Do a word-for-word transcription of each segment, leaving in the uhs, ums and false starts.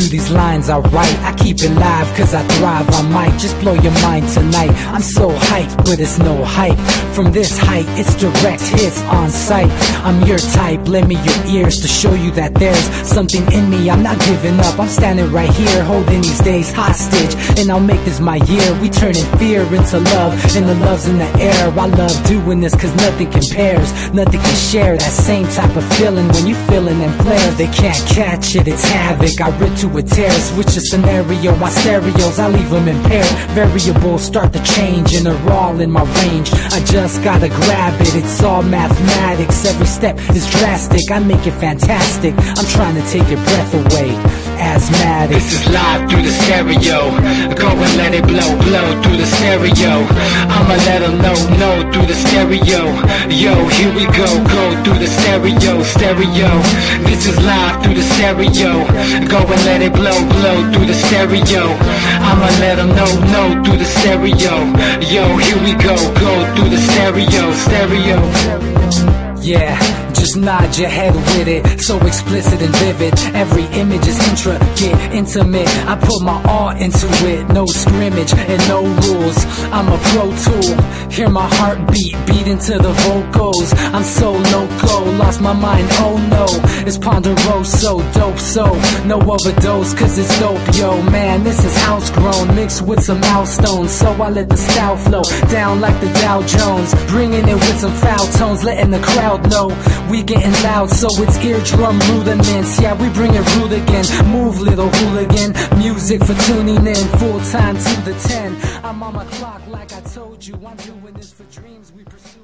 these lines I write. I keep it live cause I thrive. I might just blow your mind tonight. I'm so hyped, but it's no hype. From this height, it's direct hits on sight. I'm your type, lend me your ears to show you that there's something in me. I'm not giving up, I'm standing right here, holding these days hostage. And I'll make this my year. We turning fear into love, and the love's in the air. I love doing this cause nothing compares. Nothing can share that same type of feeling when you feeling them flares. They can't catch it, it's havoc. I rip to a tear, switch the scenario. My stereos, I leave them impaired. Variables start to change and they're all in my range. I just gotta grab it, it's all mathematics. Every step is drastic, I make it fantastic. I'm trying to take your breath away. Asthmatic. This is live through the stereo. Go and let it blow, blow through the stereo. I'ma let them know, know through the stereo. Yo, here we go, go through the stereo, stereo. This is live through the stereo. Go and let it blow, blow through the stereo. I'ma let them know, know through the stereo. Yo, here we go, go through the stereo, stereo. Yeah, just nod your head with it, so explicit and vivid. Every image is intricate, intimate. I put my all into it, no scrimmage and no rules. I'm a pro tool, hear my heartbeat, beat into the vocals. I'm so loco, lost my mind, oh no. It's Ponderoso, dope, so no overdose, cause it's dope, yo. Man, this is house grown, mixed with some milestones. So I let the style flow down like the Dow Jones, bringing it with some foul tones, letting the crowd know we getting loud, so it's eardrum rudiments. Yeah, we bring it rude again. Move, little hooligan. Music for tuning in, full time to the ten. I'm on my clock like I told you. I'm doing this for dreams we pursuing.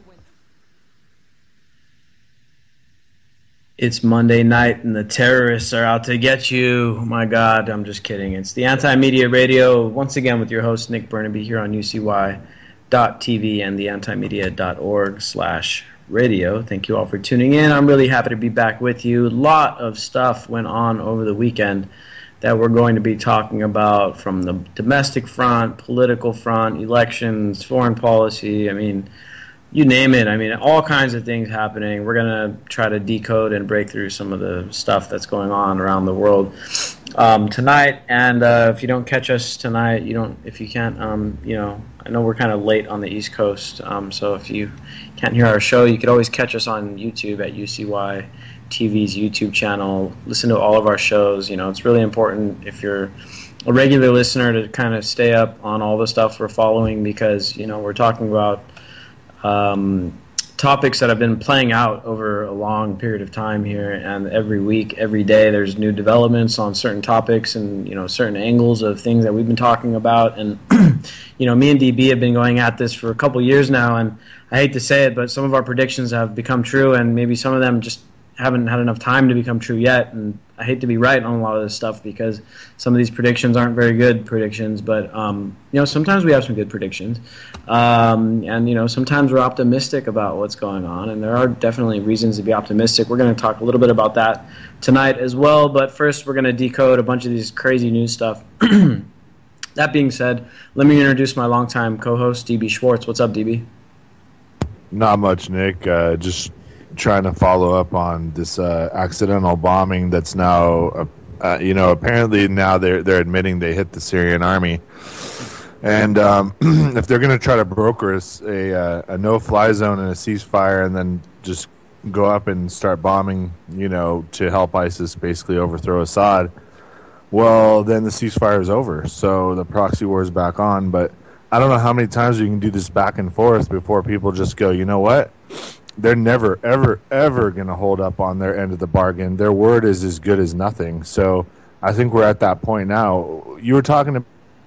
It's Monday night and the terrorists are out to get you. My God, I'm just kidding. It's the Anti-Media Radio, once again with your host Nick Burnaby here on U C Y dot T V and the antimedia dot org slash radio. Thank you all for tuning in. I'm really happy to be back with you. A lot of stuff went on over the weekend that we're going to be talking about, from the domestic front, political front, elections, foreign policy. I mean, you name it. I mean, all kinds of things happening. We're going to try to decode and break through some of the stuff that's going on around the world um, tonight. And uh, if you don't catch us tonight, you don't. If you can't, um, you know, I know we're kind of late on the East Coast. Um, so if you can't hear our show, you could always catch us on YouTube at U C Y T V's YouTube channel. Listen to all of our shows. You know, it's really important if you're a regular listener to kind of stay up on all the stuff we're following, because, you know, we're talking about um, topics that have been playing out over a long period of time here, and every week, every day, there's new developments on certain topics and, you know, certain angles of things that we've been talking about. And, you know, me and D B have been going at this for a couple years now, and I hate to say it, but some of our predictions have become true, and maybe some of them just haven't had enough time to become true yet. And I hate to be right on a lot of this stuff, because some of these predictions aren't very good predictions, but um, you know, sometimes we have some good predictions, um, and, you know, sometimes we're optimistic about what's going on, and there are definitely reasons to be optimistic. We're going to talk a little bit about that tonight as well, but first we're going to decode a bunch of these crazy news stuff. That being said, let me introduce my longtime co-host, D B Schwartz. What's up, D B? Not much, Nick. Uh, just trying to follow up on this uh, accidental bombing that's now, uh, uh, you know, apparently now they're they're admitting they hit the Syrian army, and um, if they're going to try to broker a a, uh, a no-fly zone and a ceasefire, and then just go up and start bombing, you know, to help ISIS basically overthrow Assad, well, then the ceasefire is over, so the proxy war is back on. But I don't know how many times you can do this back and forth before people just go, you know what? They're never, ever, ever going to hold up on their end of the bargain. Their word is as good as nothing. So I think we're at that point now. You were talking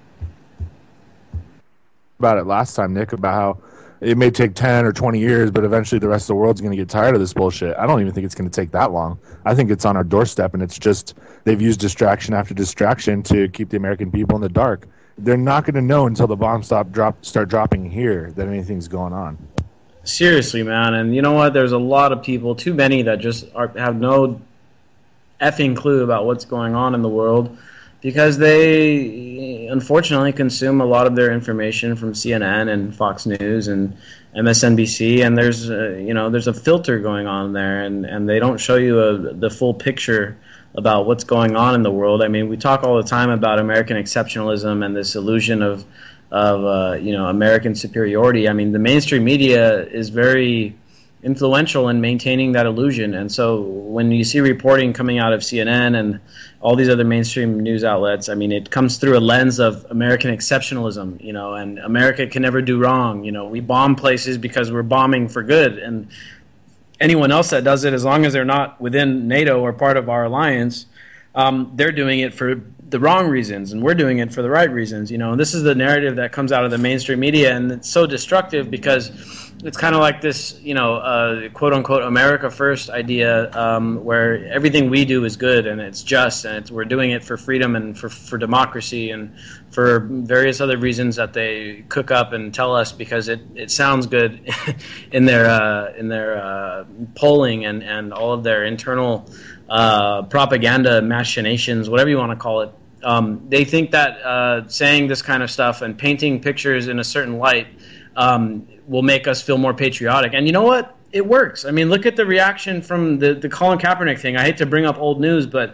about it last time, Nick, about how it may take ten or twenty years, but eventually the rest of the world's going to get tired of this bullshit. I don't even think it's going to take that long. I think it's on our doorstep, and it's just they've used distraction after distraction to keep the American people in the dark. They're not going to know until the bombs stop, drop, start dropping here that anything's going on. Seriously, man. And you know what? There's a lot of people, too many, that just are, have no effing clue about what's going on in the world, because they unfortunately consume a lot of their information from C N N and Fox News and M S N B C, and there's a, you know there's a filter going on there, and, and they don't show you a, the full picture about what's going on in the world. I mean, we talk all the time about American exceptionalism and this illusion of of uh, you know, American superiority. I mean, the mainstream media is very influential in maintaining that illusion. And so when you see reporting coming out of C N N and all these other mainstream news outlets, I mean, it comes through a lens of American exceptionalism, you know, and America can never do wrong. You know, we bomb places because we're bombing for good. And anyone else that does it, as long as they're not within NATO or part of our alliance, um, they're doing it for the wrong reasons, and we're doing it for the right reasons. You know, and this is the narrative that comes out of the mainstream media, and it's so destructive because it's kind of like this, you know, uh, quote-unquote America First idea, um, where everything we do is good and it's just, and it's, we're doing it for freedom and for, for democracy and for various other reasons that they cook up and tell us because it, it sounds good in their uh, in their uh, polling and, and all of their internal uh, propaganda machinations, whatever you want to call it. Um, they think that uh, saying this kind of stuff and painting pictures in a certain light um, will make us feel more patriotic. And you know what? It works. I mean, look at the reaction from the, the Colin Kaepernick thing. I hate to bring up old news, but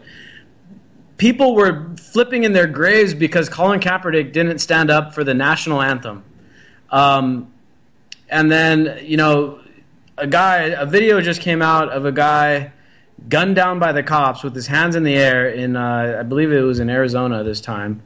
people were flipping in their graves because Colin Kaepernick didn't stand up for the national anthem. Um, and then, you know, a guy, a video just came out of a guy gunned down by the cops with his hands in the air in, uh, I believe it was in Arizona this time.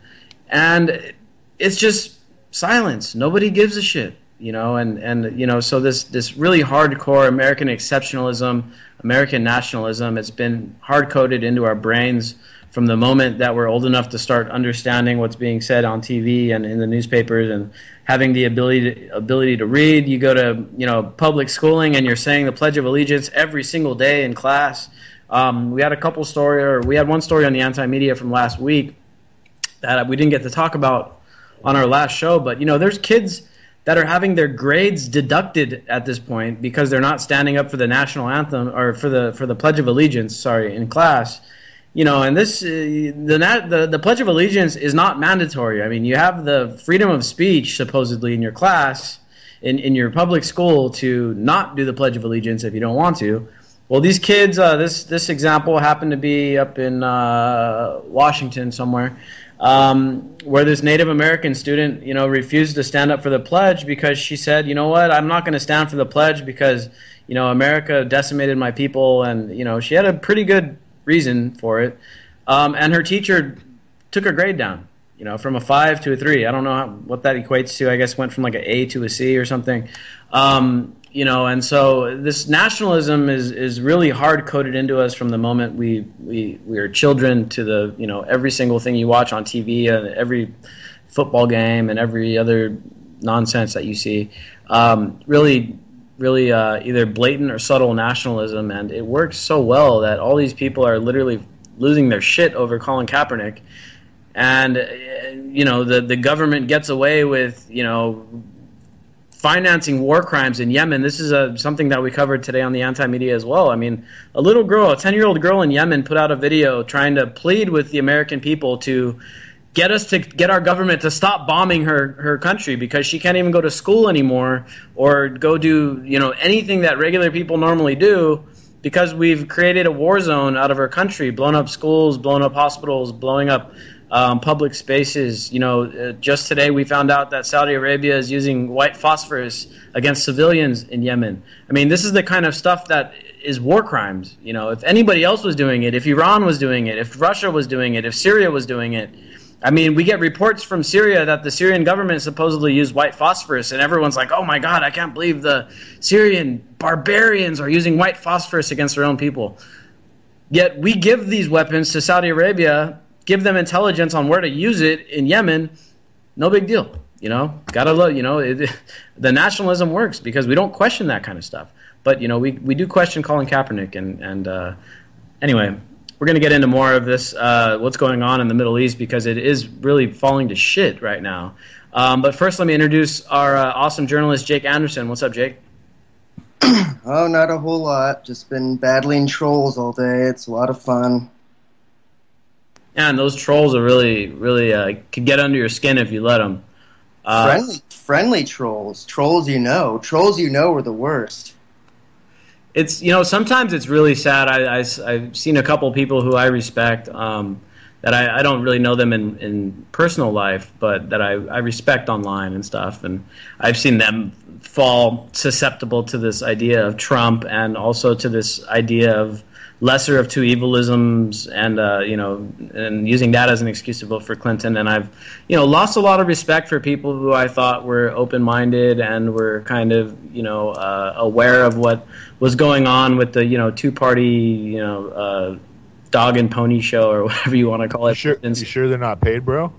And it's just silence. Nobody gives a shit, you know, and, and you know, so this, this really hardcore American exceptionalism, American nationalism, it's been hard-coded into our brains from the moment that we're old enough to start understanding what's being said on T V and in the newspapers and having the ability to, ability to read. You go to, you know, public schooling and you're saying the Pledge of Allegiance every single day in class. Um, we had a couple story, or we had one story on the anti-media from last week that we didn't get to talk about on our last show, but, you know, there's kids that are having their grades deducted at this point because they're not standing up for the national anthem or for the for the Pledge of Allegiance, sorry, in class. You know, and this uh, the, the the Pledge of Allegiance is not mandatory. I mean, you have the freedom of speech supposedly in your class, in, in your public school, to not do the Pledge of Allegiance if you don't want to. Well, these kids, uh, this this example happened to be up in uh, Washington somewhere, um, where this Native American student, you know, refused to stand up for the pledge because she said, you know what, I'm not going to stand for the pledge because, you know, America decimated my people, and, you know, she had a pretty good reason for it, um, and her teacher took her grade down, you know, from a five to a three. I don't know how, what that equates to. I guess went from like an A to a C or something, um, you know. And so this nationalism is is really hard coded into us from the moment we we we are children to the, you know, every single thing you watch on T V, and every football game and every other nonsense that you see. Um, really. really uh, either blatant or subtle nationalism, and it works so well that all these people are literally losing their shit over Colin Kaepernick, and uh, you know, the the government gets away with, you know, financing war crimes in Yemen. This is a, something that we covered today on the anti-media as well. I mean, a little girl, a ten-year-old girl in Yemen put out a video trying to plead with the American people to get us to get our government to stop bombing her, her country because she can't even go to school anymore or go do, you know, anything that regular people normally do because we've created a war zone out of her country, blown up schools, blown up hospitals, blowing up um, public spaces. You know, uh, just today we found out that Saudi Arabia is using white phosphorus against civilians in Yemen. I mean, this is the kind of stuff that is war crimes. You know, if anybody else was doing it, if Iran was doing it, if Russia was doing it, if Syria was doing it, I mean, we get reports from Syria that the Syrian government supposedly used white phosphorus, and everyone's like, oh my God, I can't believe the Syrian barbarians are using white phosphorus against their own people. Yet we give these weapons to Saudi Arabia, give them intelligence on where to use it in Yemen, no big deal. You know, gotta love, you know, it, the nationalism works because we don't question that kind of stuff. But, you know, we, we do question Colin Kaepernick, and, and uh, anyway, we're going to get into more of this, uh, what's going on in the Middle East, because it is really falling to shit right now. Um, but first, let me introduce our uh, awesome journalist, Jake Anderson. What's up, Jake? Oh, not a whole lot. Just been battling trolls all day. It's a lot of fun. Yeah, and those trolls are really, really, uh, could get under your skin if you let them. Uh, friendly, friendly trolls. Trolls you know. Trolls you know are the worst. it's, you know, sometimes it's really sad. I, I, I've seen a couple people who I respect, um, that I, I don't really know them in, in personal life, but that I, I respect online and stuff. And I've seen them fall susceptible to this idea of Trump and also to this idea of lesser of two evilisms, and uh, you know, and using that as an excuse to vote for Clinton. And I've, you know, lost a lot of respect for people who I thought were open-minded and were kind of, you know, uh, aware of what was going on with the, you know, two-party, you know, uh, dog and pony show, or whatever you want to call it. You sure, you sure they're not paid, bro?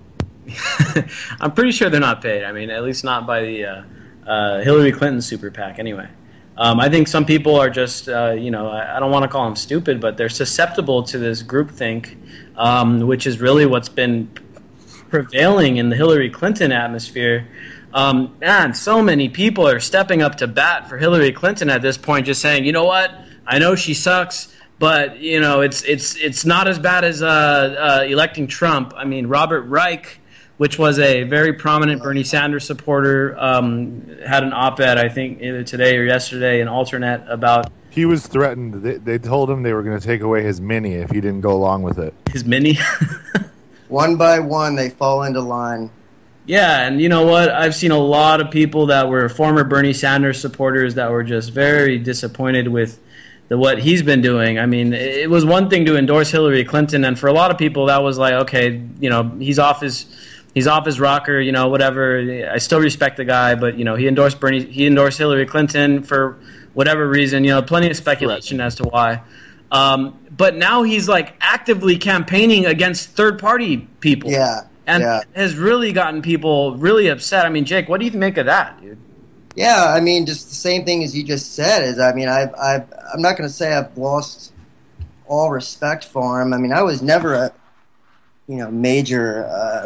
I'm pretty sure they're not paid. I mean, at least not by the uh, uh, Hillary Clinton super PAC anyway. Um, I think some people are just, uh, you know, I, I don't want to call them stupid, but they're susceptible to this groupthink, um, which is really what's been prevailing in the Hillary Clinton atmosphere. Um, man, so many people are stepping up to bat for Hillary Clinton at this point, just saying, you know what, I know she sucks, but, you know, it's it's it's not as bad as uh, uh, electing Trump. I mean, Robert Reich, which was a very prominent Bernie Sanders supporter, um, had an op-ed, I think, either today or yesterday, in Alternet about... He was threatened. They, they told him they were going to take away his mini if he didn't go along with it. His mini? One by one, they fall into line. Yeah, and you know what? I've seen a lot of people that were former Bernie Sanders supporters that were just very disappointed with the, what he's been doing. I mean, it was one thing to endorse Hillary Clinton, and for a lot of people that was like, okay, you know, he's off his... He's off his rocker, you know, whatever. I still respect the guy, but, you know, he endorsed Bernie, he endorsed Hillary Clinton for whatever reason, you know, plenty of speculation as to why. Um, but now he's, like, actively campaigning against third-party people. Yeah, And yeah. has really gotten people really upset. I mean, Jake, what do you make of that, dude? Yeah, I mean, just the same thing as you just said. Is I mean, I've, I've, I'm not going to say I've lost all respect for him. I mean, I was never a, you know, major... Uh,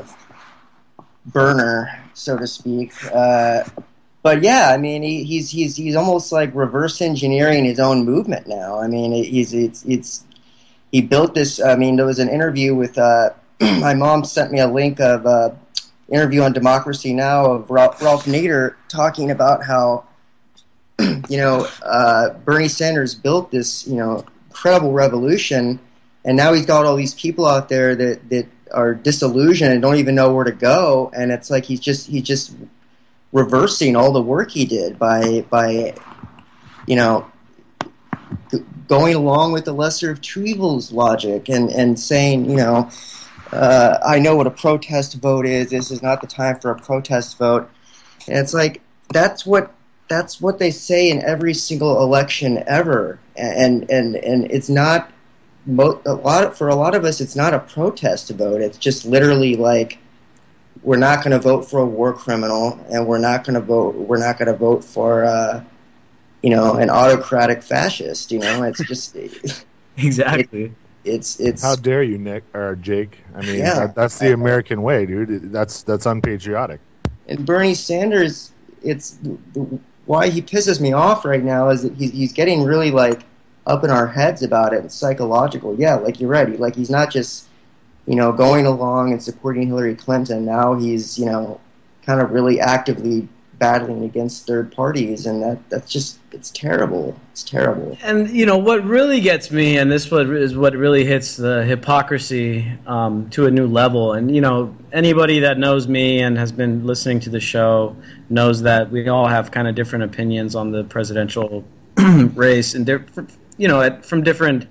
burner, so to speak. Uh, but yeah, I mean, he, he's he's he's almost like reverse engineering his own movement now. I mean, he's it's it's he built this. I mean, there was an interview with uh, my mom sent me a link of uh, interview on Democracy Now! Of Ralph, Ralph Nader talking about how you know uh, Bernie Sanders built this you know incredible revolution, and now he's got all these people out there that that. are disillusioned and don't even know where to go, and it's like he's just he's just reversing all the work he did by by you know g- going along with the lesser of two evils logic and and saying you know uh, I know what a protest vote is. This is not the time for a protest vote. And it's like that's what that's what they say in every single election ever, and and and it's not. Mo- a lot of, for a lot of us, it's not a protest vote. It's just literally like we're not going to vote for a war criminal, and we're not going to vote. We're not going to vote for uh, you know an autocratic fascist. You know, it's just exactly. It, it's it's. How dare you, Nick or Jake? I mean, Yeah. that, that's the American way, dude. That's that's unpatriotic. And Bernie Sanders, it's why he pisses me off right now is that he's he's getting really like. Up in our heads about it. It's psychological. Yeah, like you're right. Like he's not just, you know, going along and supporting Hillary Clinton. Now he's, you know, kind of really actively battling against third parties, and that that's just it's terrible. It's terrible. And you know what really gets me, and this what is what really hits the hypocrisy um, to a new level. And you know, anybody that knows me and has been listening to the show knows that we all have kind of different opinions on the presidential race, and different. You know, at, from different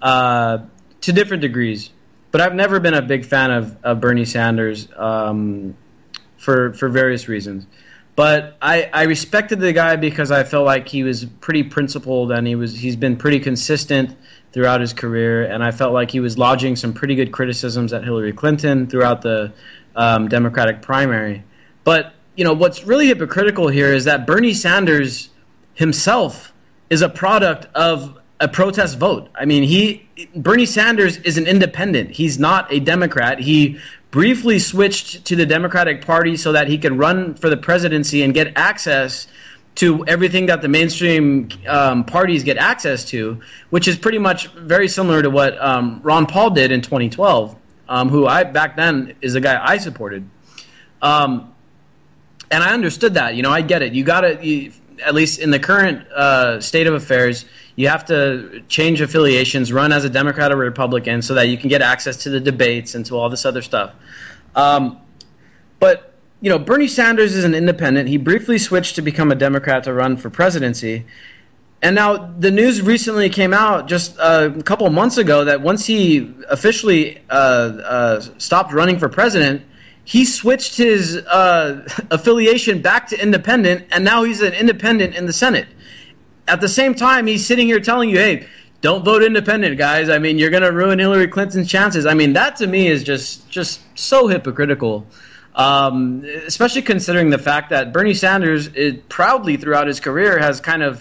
uh, to different degrees. But I've never been a big fan of, of Bernie Sanders um, for for various reasons. But I, I respected the guy because I felt like he was pretty principled, and he was he's been pretty consistent throughout his career. And I felt like he was lodging some pretty good criticisms at Hillary Clinton throughout the um, Democratic primary. But you know, what's really hypocritical here is that Bernie Sanders himself is a product of a protest vote. I mean, he Bernie Sanders is an independent. He's not a Democrat. He briefly switched to the Democratic Party so that he could run for the presidency and get access to everything that the mainstream um, parties get access to, which is pretty much very similar to what um, Ron Paul did in twenty twelve, um, who I back then is the guy I supported. Um, and I understood that. You know, I get it. You got to... at least in the current uh, state of affairs, you have to change affiliations, run as a Democrat or Republican, so that you can get access to the debates and to all this other stuff. Um, but, you know, Bernie Sanders is an independent. He briefly switched to become a Democrat to run for presidency. And now the news recently came out just uh, a couple of months ago that once he officially uh, uh, stopped running for president, he switched his uh, affiliation back to independent, and now he's an independent in the Senate. At the same time, he's sitting here telling you, hey, don't vote independent, guys. I mean, you're going to ruin Hillary Clinton's chances. I mean, that to me is just just so hypocritical, um, especially considering the fact that Bernie Sanders is proudly throughout his career has kind of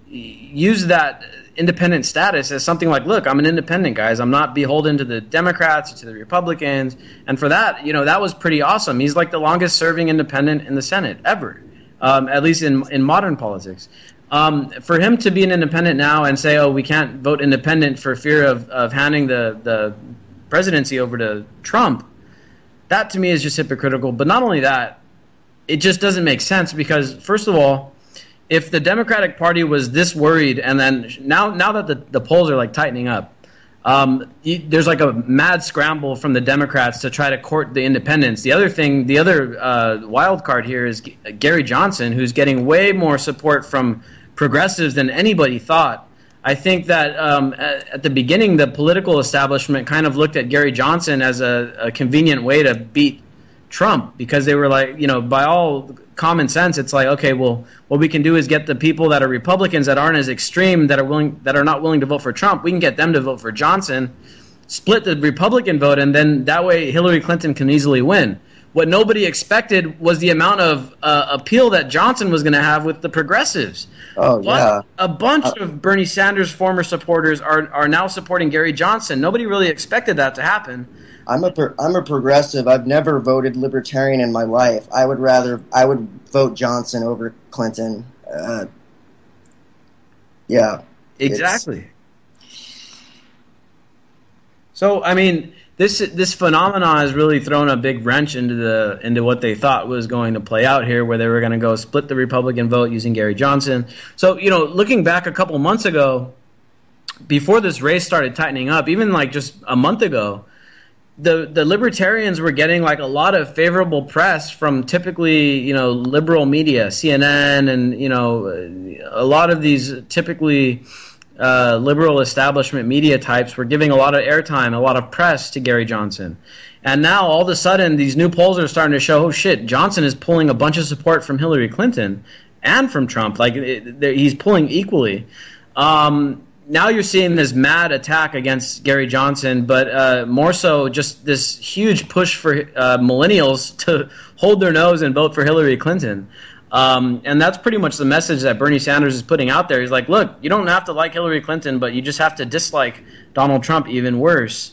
used that independent status as something like, look, I'm an independent, guys. I'm not beholden to the Democrats or to the Republicans. And for that, you know, that was pretty awesome. He's like the longest serving independent in the Senate ever, um, at least in in modern politics. Um, for him to be an independent now and say, oh, we can't vote independent for fear of, of handing the, the presidency over to Trump, that to me is just hypocritical. But not only that, it just doesn't make sense because, first of all, if the Democratic Party was this worried and then now now that the, the polls are like tightening up, um, you, there's like a mad scramble from the Democrats to try to court the independents. The other thing, the other uh, wild card here is G- Gary Johnson, who's getting way more support from progressives than anybody thought. I think that um, at, at the beginning, the political establishment kind of looked at Gary Johnson as a, a convenient way to beat Trump because they were like, you know, by all common sense, it's like, okay, well, what we can do is get the people that are Republicans that aren't as extreme, that are willing, that are not willing to vote for Trump, we can get them to vote for Johnson, split the Republican vote, and then that way Hillary Clinton can easily win. What nobody expected was the amount of uh, appeal that Johnson was going to have with the progressives. Oh, but yeah. A bunch uh, of Bernie Sanders' former supporters are are now supporting Gary Johnson. Nobody really expected that to happen. I'm a pro- I'm a progressive. I've never voted libertarian in my life. I would rather I would vote Johnson over Clinton. Uh, yeah, exactly. So I mean, this this phenomenon has really thrown a big wrench into the into what they thought was going to play out here, where they were going to go split the Republican vote using Gary Johnson. So you know, looking back a couple months ago, before this race started tightening up, even like just a month ago, the the libertarians were getting like a lot of favorable press from typically, you know, liberal media, C N N, and you know, a lot of these typically uh, liberal establishment media types were giving a lot of airtime, a lot of press to Gary Johnson. And now all of a sudden, these new polls are starting to show, oh shit, Johnson is pulling a bunch of support from Hillary Clinton and from Trump. Like it, he's pulling equally. Um, Now you're seeing this mad attack against Gary Johnson, but uh, more so just this huge push for uh, millennials to hold their nose and vote for Hillary Clinton. Um, and that's pretty much the message that Bernie Sanders is putting out there. He's like, look, you don't have to like Hillary Clinton, but you just have to dislike Donald Trump even worse.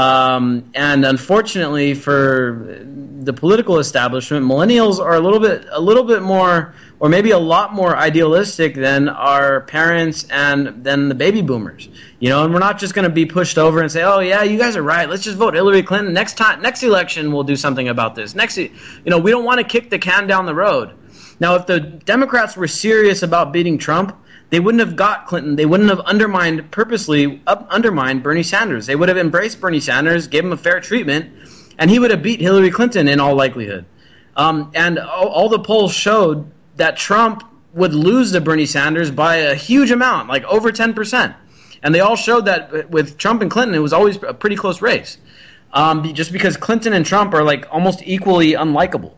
Um, and unfortunately for the political establishment, millennials are a little bit, a little bit more, or maybe a lot more idealistic than our parents and than the baby boomers. You know, and we're not just going to be pushed over and say, "Oh yeah, you guys are right. Let's just vote Hillary Clinton. Next time, next election, we'll do something about this." Next, you know, we don't want to kick the can down the road. Now, if the Democrats were serious about beating Trump, they wouldn't have got Clinton. They wouldn't have undermined, purposely up, undermined Bernie Sanders. They would have embraced Bernie Sanders, gave him a fair treatment, and he would have beat Hillary Clinton in all likelihood. Um, and all, all the polls showed that Trump would lose to Bernie Sanders by a huge amount, like over ten percent. And they all showed that with Trump and Clinton, it was always a pretty close race. Um, just because Clinton and Trump are like almost equally unlikable.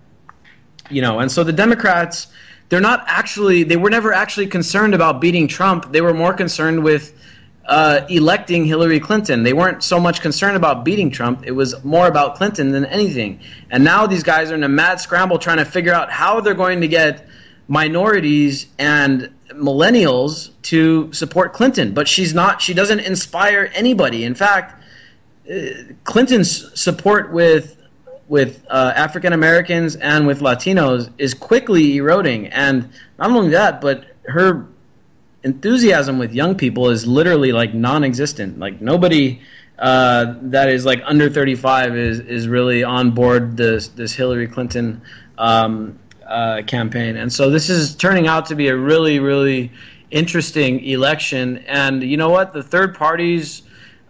You know, and so the Democrats, they're not actually, they were never actually concerned about beating Trump. They were more concerned with uh, electing Hillary Clinton. They weren't so much concerned about beating Trump. It was more about Clinton than anything. And now these guys are in a mad scramble trying to figure out how they're going to get minorities and millennials to support Clinton. But she's not, she doesn't inspire anybody. In fact, uh, Clinton's support with with uh, African Americans and with Latinos is quickly eroding. And not only that, but her enthusiasm with young people is literally like non-existent. Like nobody uh, that is like under thirty-five is is really on board this this Hillary Clinton um, uh, campaign. And so this is turning out to be a really, really interesting election. And you know what? The third parties,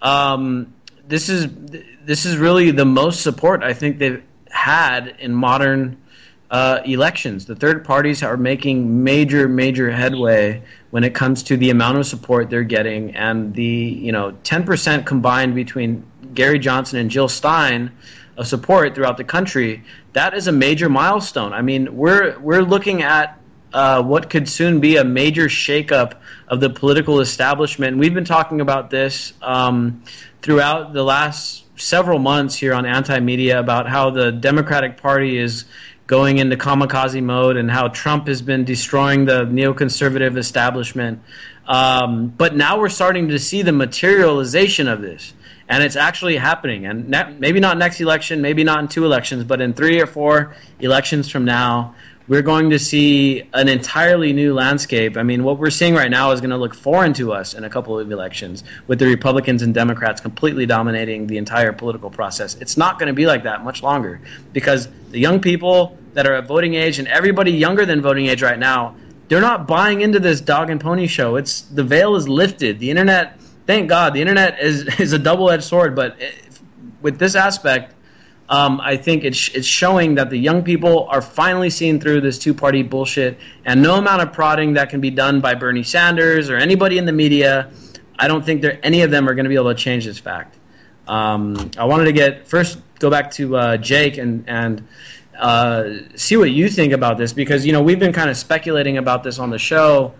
um, this is this is really the most support I think they've had in modern uh, elections. The third parties are making major, major headway when it comes to the amount of support they're getting, and the you know ten percent combined between Gary Johnson and Jill Stein of support throughout the country. That is a major milestone. I mean, we're we're looking at uh, what could soon be a major shakeup of the political establishment. We've been talking about this um, throughout the last several months here on Anti-Media about how the Democratic Party is going into kamikaze mode and how Trump has been destroying the neoconservative establishment. Um, but now we're starting to see the materialization of this, and it's actually happening. And ne- maybe not next election, maybe not in two elections, but in three or four elections from now, we're going to see an entirely new landscape. I mean, what we're seeing right now is going to look foreign to us in a couple of elections, with the Republicans and Democrats completely dominating the entire political process. It's not going to be like that much longer, because the young people that are at voting age and everybody younger than voting age right now, they're not buying into this dog and pony show. It's the veil is lifted. The internet, thank God, the internet is, is a double-edged sword, but it, with this aspect, Um, I think it's it's showing that the young people are finally seeing through this two-party bullshit, and no amount of prodding that can be done by Bernie Sanders or anybody in the media, I don't think there any of them are going to be able to change this fact. Um, I wanted to get first go back to uh, Jake and and uh, see what you think about this, because you know we've been kind of speculating about this on the show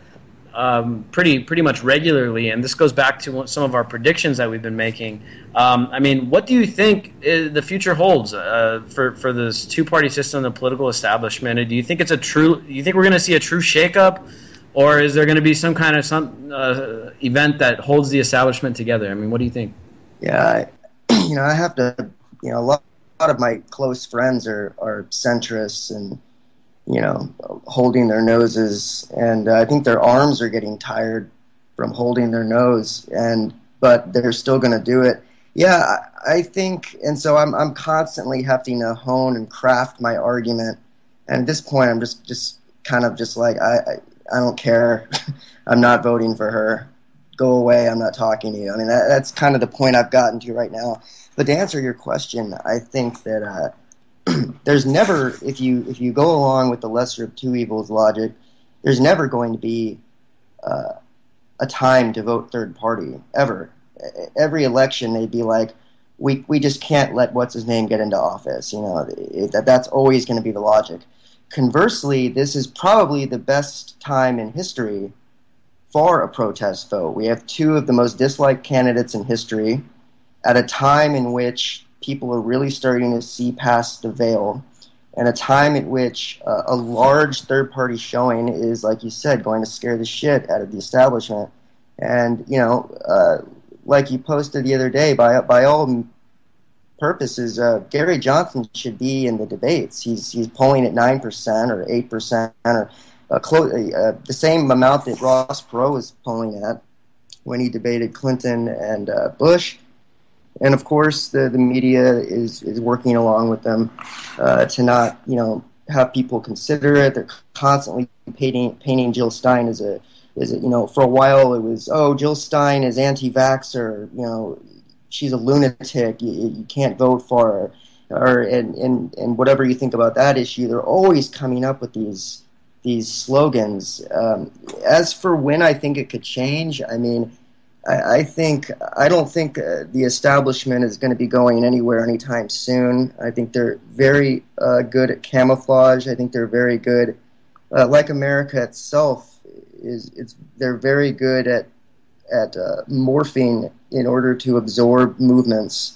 um, pretty pretty much regularly, and this goes back to some of our predictions that we've been making. Um, I mean, what do you think is, the future holds uh, for for this two-party system, the political establishment? Do you think it's a true? Do you think we're going to see a true shakeup, or is there going to be some kind of some uh, event that holds the establishment together? I mean, what do you think? Yeah, I, you know, I have to. You know, a lot, a lot of my close friends are are centrists and, you know, holding their noses, and uh, I think their arms are getting tired from holding their nose, and but they're still going to do it. Yeah, I, I think, and so I'm I'm constantly having to hone and craft my argument, and at this point, I'm just just kind of just like I I, I don't care, I'm not voting for her, go away, I'm not talking to you. I mean, that, that's kind of the point I've gotten to right now. But to answer your question, I think that. Uh, There's never, if you if you go along with the lesser of two evils logic, there's never going to be uh, a time to vote third party, ever. Every election they'd be like, we we just can't let what's his name get into office. You know, it, that that's always going to be the logic. Conversely, this is probably the best time in history for a protest vote. We have two of the most disliked candidates in history at a time in which people are really starting to see past the veil, and a time at which uh, a large third-party showing is, like you said, going to scare the shit out of the establishment. And, you know, uh, like you posted the other day, by by all purposes, uh, Gary Johnson should be in the debates. He's he's polling at nine percent or eight percent or uh, close, uh, the same amount that Ross Perot was polling at when he debated Clinton and uh, Bush. And of course, the, the media is, is working along with them uh, to not, you know, have people consider it. They're constantly painting painting Jill Stein as a, as a, you know, for a while it was, oh, Jill Stein is anti-vaxxer, you know, she's a lunatic, you, you can't vote for her, or and, and and whatever you think about that issue, they're always coming up with these these slogans. Um, as for when I think it could change, I mean. I, I think I don't think uh, the establishment is going to be going anywhere anytime soon. I think they're very uh, good at camouflage. I think they're very good, uh, like America itself is. It's they're very good at at uh, morphing in order to absorb movements,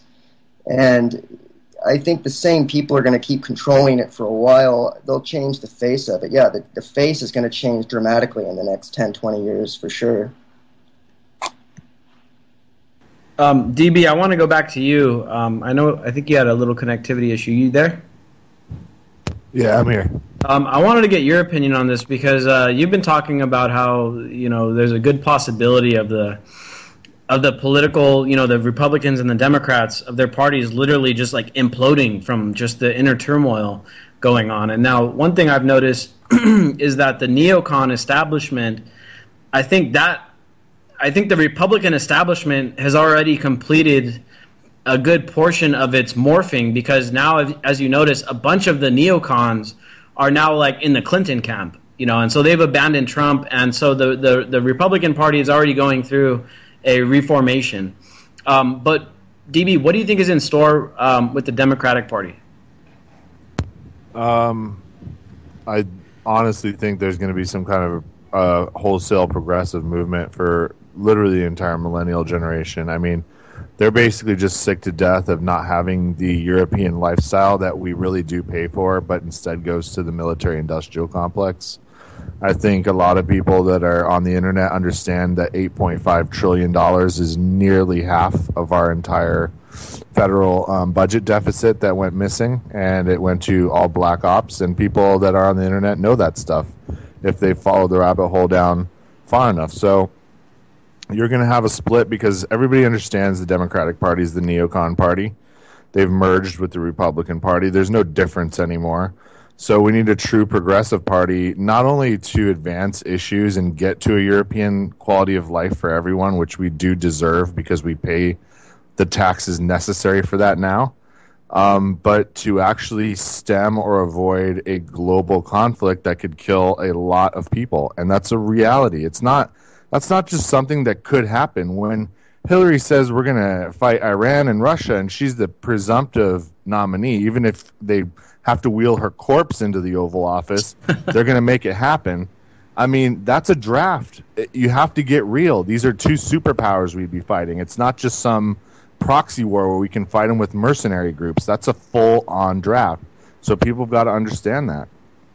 and I think the same people are going to keep controlling it for a while. They'll change the face of it. Yeah, the, the face is going to change dramatically in the next ten, twenty years for sure. Um, D B, I want to go back to you. Um, I know, I think you had a little connectivity issue. You there? Yeah, I'm here. Um, I wanted to get your opinion on this because uh, you've been talking about how, you know, there's a good possibility of the of the political, you know, the Republicans and the Democrats of their parties literally just like imploding from just the inner turmoil going on. And now one thing I've noticed is that the neocon establishment, I think that I think the Republican establishment has already completed a good portion of its morphing, because now, as you notice, a bunch of the neocons are now like in the Clinton camp, you know, and so they've abandoned Trump, and so the the, the Republican Party is already going through a reformation. Um, but D B, what do you think is in store um, with the Democratic Party? Um, I honestly think there's going to be some kind of uh, wholesale progressive movement for literally the entire millennial generation. I mean, they're basically just sick to death of not having the European lifestyle that we really do pay for, but instead goes to the military-industrial complex. I think a lot of people that are on the internet understand that eight point five trillion dollars is nearly half of our entire federal um, budget deficit that went missing, and it went to all black ops, and people that are on the internet know that stuff if they follow the rabbit hole down far enough. So you're going to have a split because everybody understands the Democratic Party is the neocon party. They've merged with the Republican Party. There's no difference anymore. So we need a true progressive party, not only to advance issues and get to a European quality of life for everyone, which we do deserve because we pay the taxes necessary for that now, um, but to actually stem or avoid a global conflict that could kill a lot of people. And that's a reality. It's not... That's not just something that could happen. When Hillary says we're going to fight Iran and Russia, and she's the presumptive nominee, even if they have to wheel her corpse into the Oval Office, they're going to make it happen. I mean, that's a draft. You have to get real. These are two superpowers we'd be fighting. It's not just some proxy war where we can fight them with mercenary groups. That's a full-on draft. So people have got to understand that.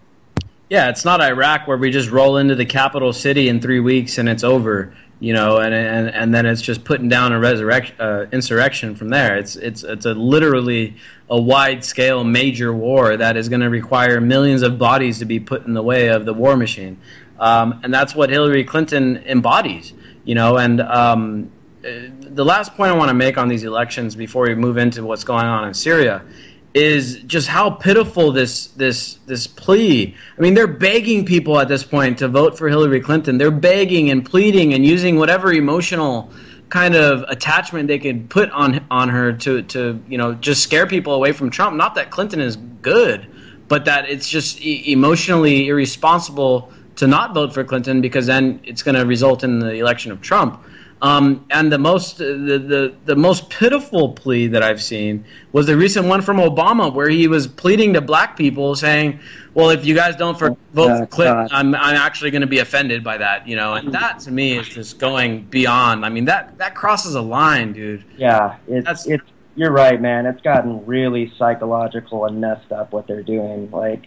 Yeah, it's not Iraq where we just roll into the capital city in three weeks and it's over, you know, and and, and then it's just putting down a resurrection, uh, insurrection from there. It's it's it's a literally a wide-scale major war that is going to require millions of bodies to be put in the way of the war machine, um, and that's what Hillary Clinton embodies, you know. And um, the last point I want to make on these elections before we move into what's going on in Syria is just how pitiful this this this plea. I mean, they're begging people at this point to vote for Hillary Clinton. They're begging and pleading and using whatever emotional kind of attachment they could put on on her to to you know just scare people away from Trump. Not that Clinton is good, but that it's just e- emotionally irresponsible to not vote for Clinton, because then it's going to result in the election of Trump. Um, and the most the, the the most pitiful plea that I've seen was the recent one from Obama, where he was pleading to black people, saying, "Well, if you guys don't for, vote for Clinton, I'm I'm actually going to be offended by that," you know. And that to me is just going beyond. I mean, that that crosses a line, dude. Yeah, it's it's you're right, man. It's gotten really psychological and messed up what they're doing. Like,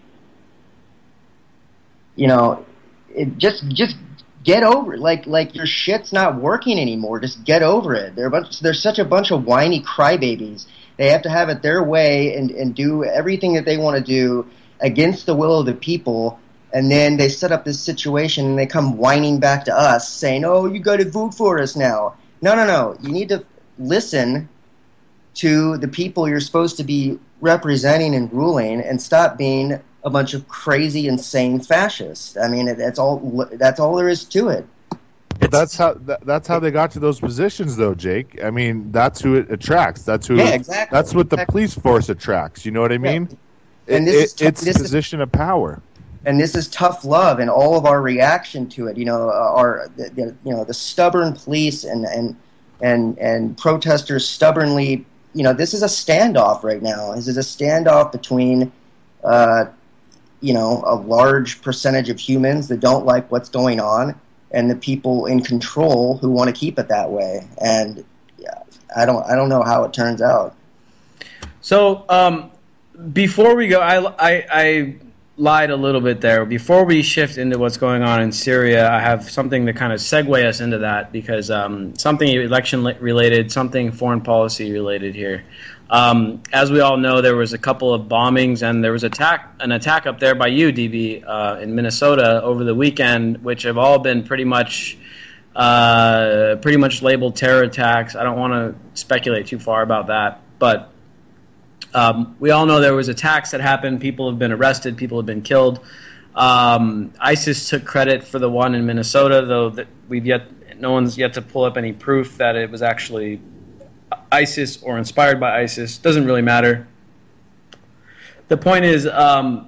you know, it just just. Get over it. Like, like your shit's not working anymore. Just get over it. They're a bunch, they're such a bunch of whiny crybabies. They have to have it their way and, and do everything that they want to do against the will of the people. And then they set up this situation and they come whining back to us saying, "Oh, you got to vote for us now." No, no, no. You need to listen to the people you're supposed to be representing and ruling, and stop being a bunch of crazy, insane fascists. I mean, that's all. That's all there is to it. But that's how that, that's how they got to those positions, though, Jake. I mean, that's who it attracts. That's who. Yeah, exactly. That's what the exactly. police force attracts. You know what I mean? Yeah. And it, this it, is t- it's this position is, of power. And this is tough love, and all of our reaction to it. You know, our the, the, you know the stubborn police and and and and protesters stubbornly. You know, this is a standoff right now. This is a standoff between. Uh, you know, a large percentage of humans that don't like what's going on, and the people in control who want to keep it that way. And yeah, I don't, I don't know how it turns out. So um, before we go, I, I, I lied a little bit there. Before we shift into what's going on in Syria, I have something to kind of segue us into that, because um, something election related, something foreign policy related here. Um, as we all know, there was a couple of bombings, and there was attack, an attack up there by you, D B, uh, in Minnesota over the weekend, which have all been pretty much, uh, pretty much labeled terror attacks. I don't want to speculate too far about that, but Um, we all know there was attacks that happened. People have been arrested. People have been killed. Um, ISIS took credit for the one in Minnesota, though that we've yet no one's yet to pull up any proof that it was actually ISIS or inspired by ISIS. Doesn't really matter. The point is um,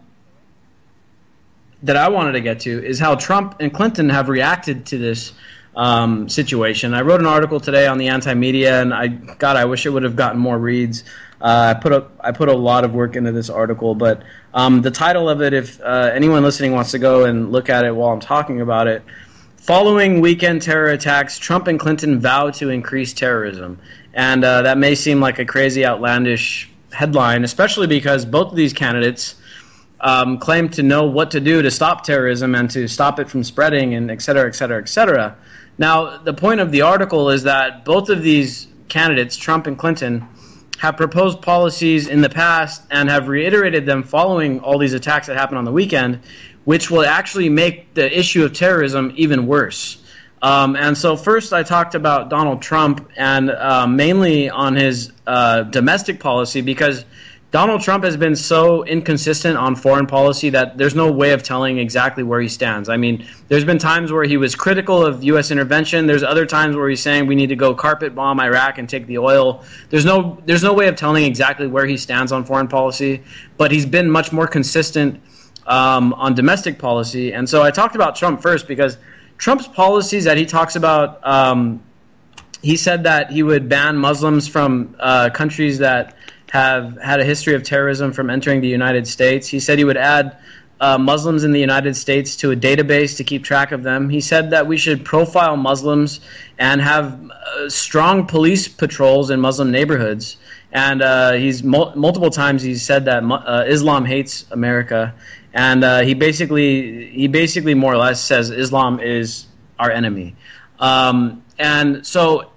that I wanted to get to is how Trump and Clinton have reacted to this um, situation. I wrote an article today on the anti-media, and I God, I wish it would have gotten more reads. Uh, I put a I put a lot of work into this article, but um, the title of it, if uh, anyone listening wants to go and look at it while I'm talking about it, following weekend terror attacks, Trump and Clinton vow to increase terrorism. And uh, that may seem like a crazy, outlandish headline, especially because both of these candidates um, claim to know what to do to stop terrorism and to stop it from spreading, and et cetera, et cetera, et cetera. Now, the point of the article is that both of these candidates, Trump and Clinton, have proposed policies in the past and have reiterated them following all these attacks that happened on the weekend, which will actually make the issue of terrorism even worse. Um, and so first I talked about Donald Trump, and uh, mainly on his uh, domestic policy, because Donald Trump has been so inconsistent on foreign policy that there's no way of telling exactly where he stands. I mean, there's been times where he was critical of U S intervention. There's other times where he's saying we need to go carpet bomb Iraq and take the oil. There's no there's no way of telling exactly where he stands on foreign policy, but he's been much more consistent um, on domestic policy. And so I talked about Trump first because Trump's policies that he talks about, um, he said that he would ban Muslims from uh, countries that have had a history of terrorism from entering the United States. He said he would add uh, Muslims in the United States to a database to keep track of them. He said that we should profile Muslims and have uh, strong police patrols in Muslim neighborhoods. And uh, he's mul- multiple times he's said that uh, Islam hates America. And uh, he basically he basically more or less says Islam is our enemy. Um, and so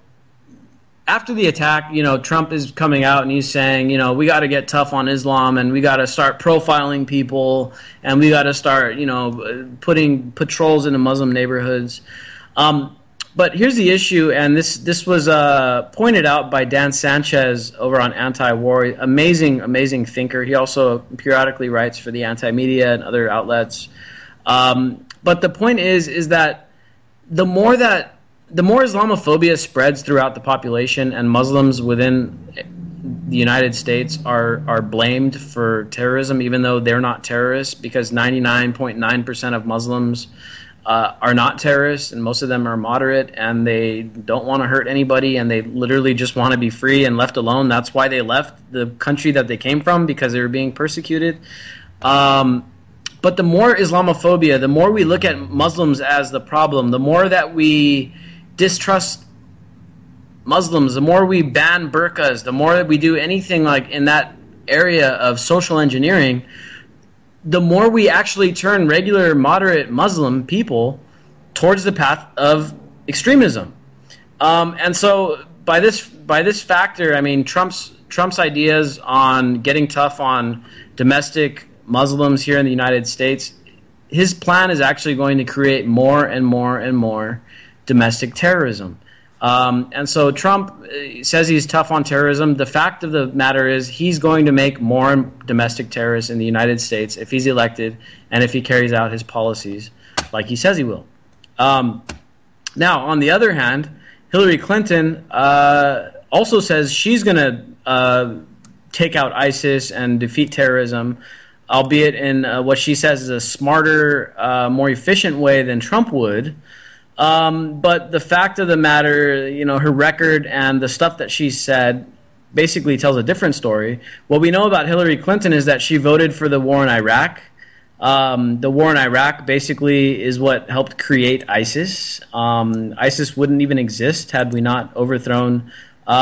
after the attack, you know, Trump is coming out and he's saying, you know, we got to get tough on Islam and we got to start profiling people and we got to start, you know, putting patrols into Muslim neighborhoods. Um, but here's the issue, and this this was uh, pointed out by Dan Sanchez over on Anti-War. Amazing, amazing thinker. He also periodically writes for the Anti-Media and other outlets. Um, but the point is, is that the more that The more Islamophobia spreads throughout the population and Muslims within the United States are, are blamed for terrorism, even though they're not terrorists, because ninety-nine point nine percent of Muslims uh, are not terrorists, and most of them are moderate, and they don't want to hurt anybody, and they literally just want to be free and left alone. That's why they left the country that they came from, because they were being persecuted. Um, but the more Islamophobia, the more we look at Muslims as the problem, the more that we distrust Muslims, the more we ban burqas, the more that we do anything like in that area of social engineering, the more we actually turn regular moderate Muslim people towards the path of extremism. Um, and so by this by this factor, I mean Trump's Trump's ideas on getting tough on domestic Muslims here in the United States, his plan is actually going to create more and more and more domestic terrorism. Um, and so Trump says he's tough on terrorism. The fact of the matter is he's going to make more domestic terrorists in the United States if he's elected and if he carries out his policies like he says he will. Um, now, on the other hand, Hillary Clinton uh, also says she's going to uh, take out ISIS and defeat terrorism, albeit in uh, what she says is a smarter, uh, more efficient way than Trump would. Um, but the fact of the matter, you know, her record and the stuff that she said basically tells a different story. What we know about Hillary Clinton is that she voted for the war in Iraq. Um, the war in Iraq basically is what helped create ISIS. Um, ISIS wouldn't even exist had we not overthrown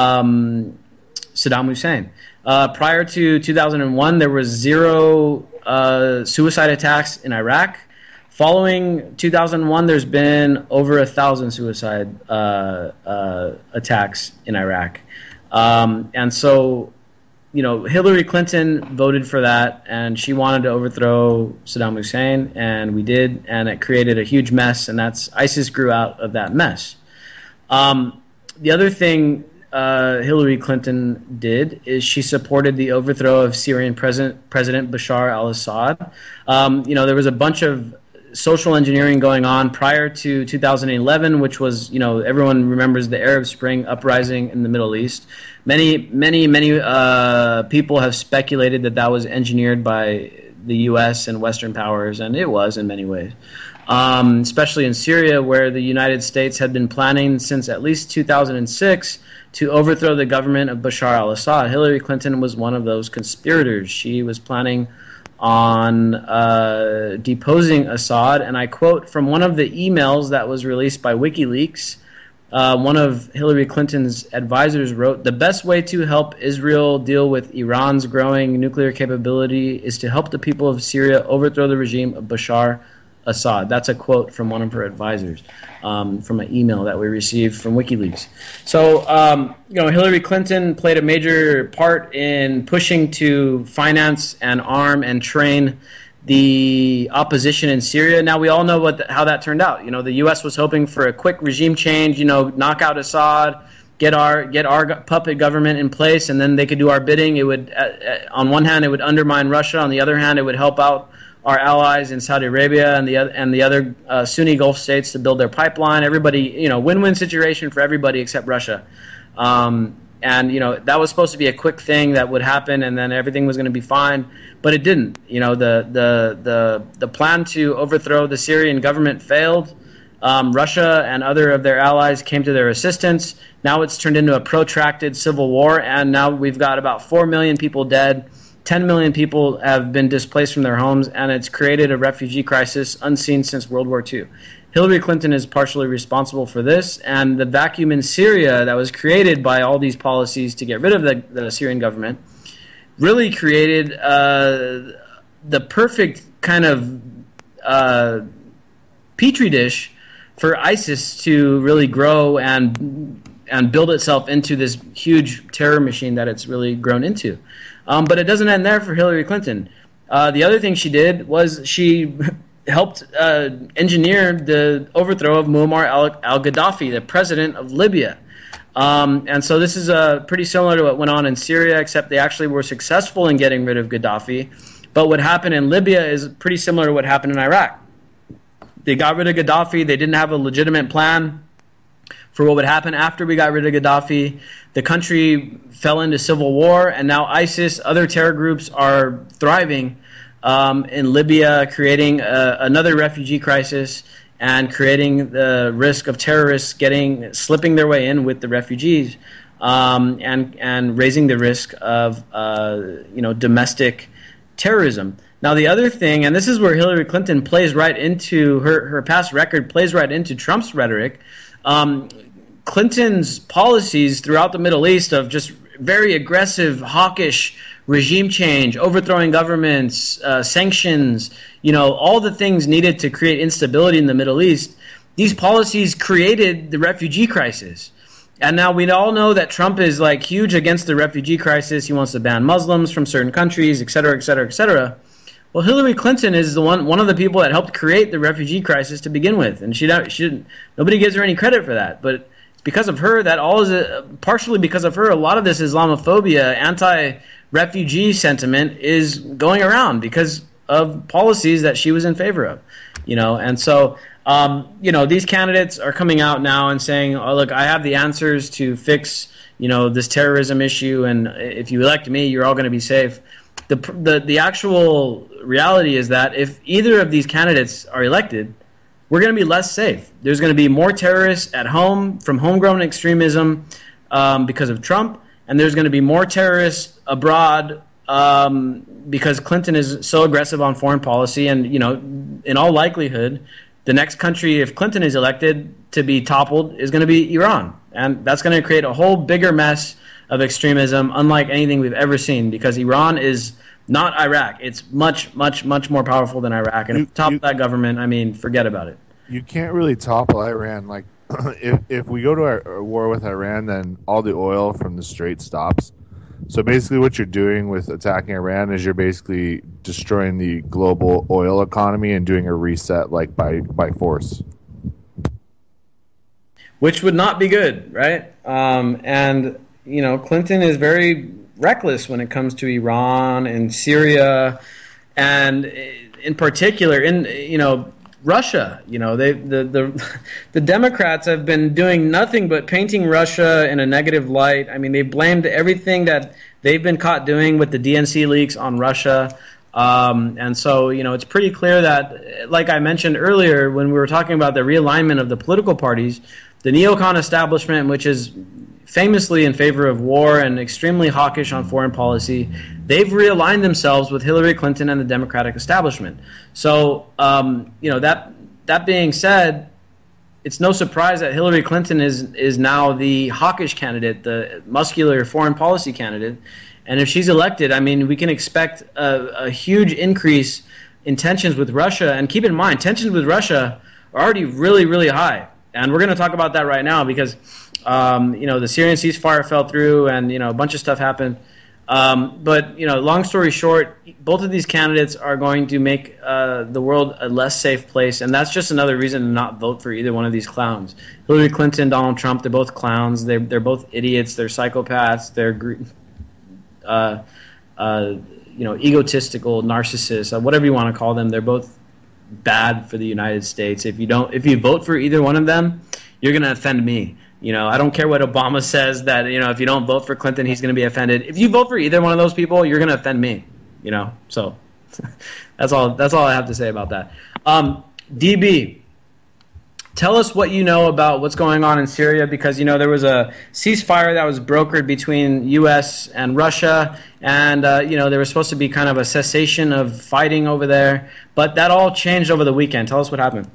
um, Saddam Hussein. Uh, prior to two thousand one, there was zero uh, suicide attacks in Iraq. Following two thousand one, there's been over a thousand suicide uh, uh, attacks in Iraq. Um, and so, you know, Hillary Clinton voted for that, and she wanted to overthrow Saddam Hussein, and we did, and it created a huge mess, and that's ISIS grew out of that mess. Um, the other thing uh, Hillary Clinton did is she supported the overthrow of Syrian President President Bashar al-Assad. Um, you know, there was a bunch of social engineering going on prior to two thousand eleven, which was, you know, everyone remembers the Arab Spring uprising in the Middle East. Many, many, many uh, people have speculated that that was engineered by the U S and Western powers, and it was in many ways. Um, especially in Syria, where the United States had been planning since at least two thousand six to overthrow the government of Bashar al-Assad. Hillary Clinton was one of those conspirators. She was planning on uh, deposing Assad, and I quote from one of the emails that was released by WikiLeaks. Uh, one of Hillary Clinton's advisors wrote, "The best way to help Israel deal with Iran's growing nuclear capability is to help the people of Syria overthrow the regime of Bashar Assad." That's a quote from one of her advisors, um, from an email that we received from WikiLeaks. So, um, you know, Hillary Clinton played a major part in pushing to finance and arm and train the opposition in Syria. Now, we all know what the, how that turned out. You know, the U S was hoping for a quick regime change, you know, knock out Assad, get our get our puppet government in place, and then they could do our bidding. It would, uh, on one hand, it would undermine Russia. On the other hand, it would help out our allies in Saudi Arabia and the other, and the other uh, Sunni Gulf states to build their pipeline. Everybody, you know, win-win situation for everybody except Russia. Um, and, you know, that was supposed to be a quick thing that would happen, and then everything was going to be fine. But it didn't. You know, the the the, the plan to overthrow the Syrian government failed. Um, Russia and other of their allies came to their assistance. Now it's turned into a protracted civil war, and now we've got about four million people dead. ten million people have been displaced from their homes, and it's created a refugee crisis unseen since World War Two. Hillary Clinton is partially responsible for this, and the vacuum in Syria that was created by all these policies to get rid of the, the Syrian government really created uh, the perfect kind of uh, petri dish for ISIS to really grow and and build itself into this huge terror machine that it's really grown into. Um, but it doesn't end there for Hillary Clinton. Uh, the other thing she did was she helped uh, engineer the overthrow of Muammar al- al-Gaddafi, the president of Libya. Um, and so this is uh, pretty similar to what went on in Syria, except they actually were successful in getting rid of Gaddafi. But what happened in Libya is pretty similar to what happened in Iraq. They got rid of Gaddafi. They didn't have a legitimate plan for what would happen after we got rid of Gaddafi. The country fell into civil war, and now ISIS, other terror groups, are thriving um, in Libya, creating uh, another refugee crisis and creating the risk of terrorists getting slipping their way in with the refugees, um, and and raising the risk of uh, you know domestic terrorism. Now, the other thing, and this is where Hillary Clinton plays right into her her past record, plays right into Trump's rhetoric. Um, Clinton's policies throughout the Middle East of just very aggressive, hawkish regime change, overthrowing governments, uh, sanctions, you know, all the things needed to create instability in the Middle East, these policies created the refugee crisis. And now we all know that Trump is like huge against the refugee crisis. He wants to ban Muslims from certain countries, et cetera, et cetera, et cetera. Well, Hillary Clinton is the one one of the people that helped create the refugee crisis to begin with, and she she didn't, nobody gives her any credit for that. But because of her, that all is a, partially because of her, a lot of this Islamophobia, anti-refugee sentiment is going around because of policies that she was in favor of, you know. And so, um, you know, these candidates are coming out now and saying, "Oh, look, I have the answers to fix, you know, this terrorism issue, and if you elect me, you're all going to be safe." The, the the actual reality is that if either of these candidates are elected, we're going to be less safe. There's going to be more terrorists at home from homegrown extremism um, because of Trump, and there's going to be more terrorists abroad um, because Clinton is so aggressive on foreign policy. And, you know, in all likelihood, the next country, if Clinton is elected, to be toppled is going to be Iran. And that's going to create a whole bigger mess of extremism, unlike anything we've ever seen, because Iran is not Iraq. It's much, much, much more powerful than Iraq. And you, if top you, that government, I mean, forget about it. You can't really topple Iran. Like, if if we go to a, a war with Iran, then all the oil from the Strait stops. So basically what you're doing with attacking Iran is you're basically destroying the global oil economy and doing a reset, like, by, by force. Which would not be good, right? Um, and, you know, Clinton is very reckless when it comes to Iran and Syria, and in particular, in, you know, Russia. You know, they the, the the Democrats have been doing nothing but painting Russia in a negative light. I mean, they blamed everything that they've been caught doing with the D N C leaks on Russia. Um, and so, you know, it's pretty clear that, like I mentioned earlier when we were talking about the realignment of the political parties, the neocon establishment, which is famously in favor of war and extremely hawkish on foreign policy, they've realigned themselves with Hillary Clinton and the Democratic establishment. So, um, you know, that that being said, it's no surprise that Hillary Clinton is is now the hawkish candidate, the muscular foreign policy candidate. And if she's elected, I mean, we can expect a, a huge increase in tensions with Russia. And keep in mind, tensions with Russia are already really, really high. And we're going to talk about that right now because, um, you know, the Syrian ceasefire fell through and, you know, a bunch of stuff happened. Um, but, you know, long story short, both of these candidates are going to make uh, the world a less safe place. And that's just another reason to not vote for either one of these clowns. Hillary Clinton, Donald Trump, they're both clowns. They're, they're both idiots. They're psychopaths. They're gr- Uh, uh, you know, egotistical narcissists, uh, whatever you want to call them. They're both bad for the United States. If you don't, if you vote for either one of them, you're going to offend me. You know, I don't care what Obama says that, you know, if you don't vote for Clinton, he's going to be offended. If you vote for either one of those people, you're going to offend me. You know, so that's all. That's all I have to say about that. Um, D B. Tell us what you know about what's going on in Syria, because, you know, there was a ceasefire that was brokered between U S and Russia, and, uh, you know, there was supposed to be kind of a cessation of fighting over there, but that all changed over the weekend. Tell us what happened.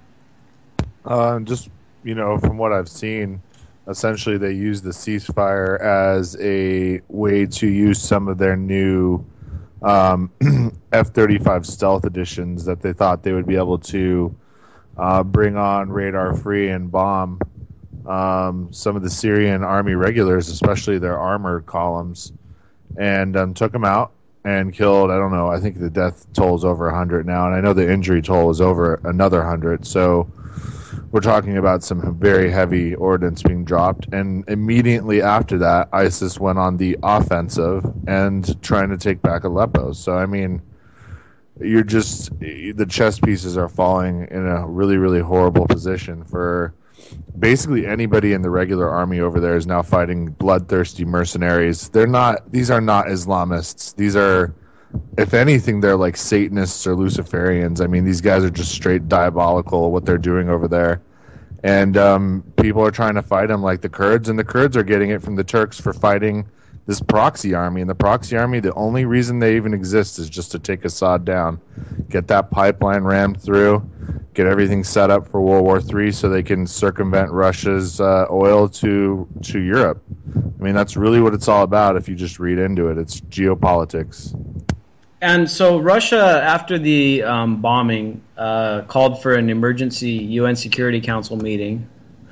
Uh, just, you know, from what I've seen, essentially they used the ceasefire as a way to use some of their new um, F thirty-five stealth editions that they thought they would be able to Uh, bring on radar-free and bomb um, some of the Syrian army regulars, especially their armored columns, and um, took them out and killed, I don't know, I think the death toll is over one hundred now, and I know the injury toll is over another one hundred, so we're talking about some very heavy ordnance being dropped, and immediately after that, ISIS went on the offensive and trying to take back Aleppo. So, I mean, you're just, the chess pieces are falling in a really, really horrible position for basically anybody in the regular army over there is now fighting bloodthirsty mercenaries. They're not, these are not Islamists. These are, if anything, they're like Satanists or Luciferians. I mean, these guys are just straight diabolical, what they're doing over there. And um, people are trying to fight them like the Kurds, and the Kurds are getting it from the Turks for fighting this proxy army. And the proxy army, the only reason they even exist is just to take Assad down, get that pipeline rammed through, get everything set up for World War Three so they can circumvent Russia's uh, oil to to Europe. I mean, that's really what it's all about if you just read into it. It's geopolitics. And so Russia, after the um, bombing, uh, called for an emergency U N Security Council meeting.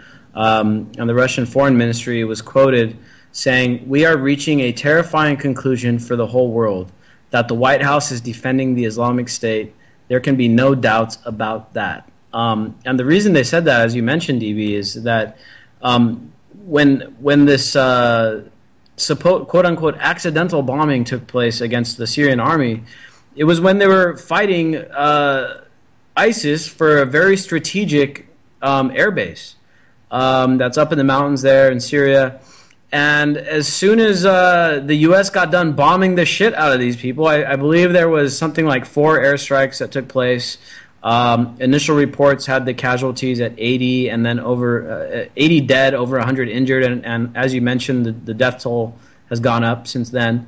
Um, and the Russian Foreign Ministry was quoted saying, "We are reaching a terrifying conclusion for the whole world, that the White House is defending the Islamic State. There can be no doubts about that." Um, and the reason they said that, as you mentioned, D B, is that um, when when this uh, suppo- quote-unquote accidental bombing took place against the Syrian army, it was when they were fighting uh, ISIS for a very strategic um, airbase um, that's up in the mountains there in Syria. And as soon as uh, the U S got done bombing the shit out of these people, I, I believe there was something like four airstrikes that took place. Um, initial reports had the casualties at eighty, and then over uh, eighty dead, over one hundred injured. And, and as you mentioned, the, the death toll has gone up since then.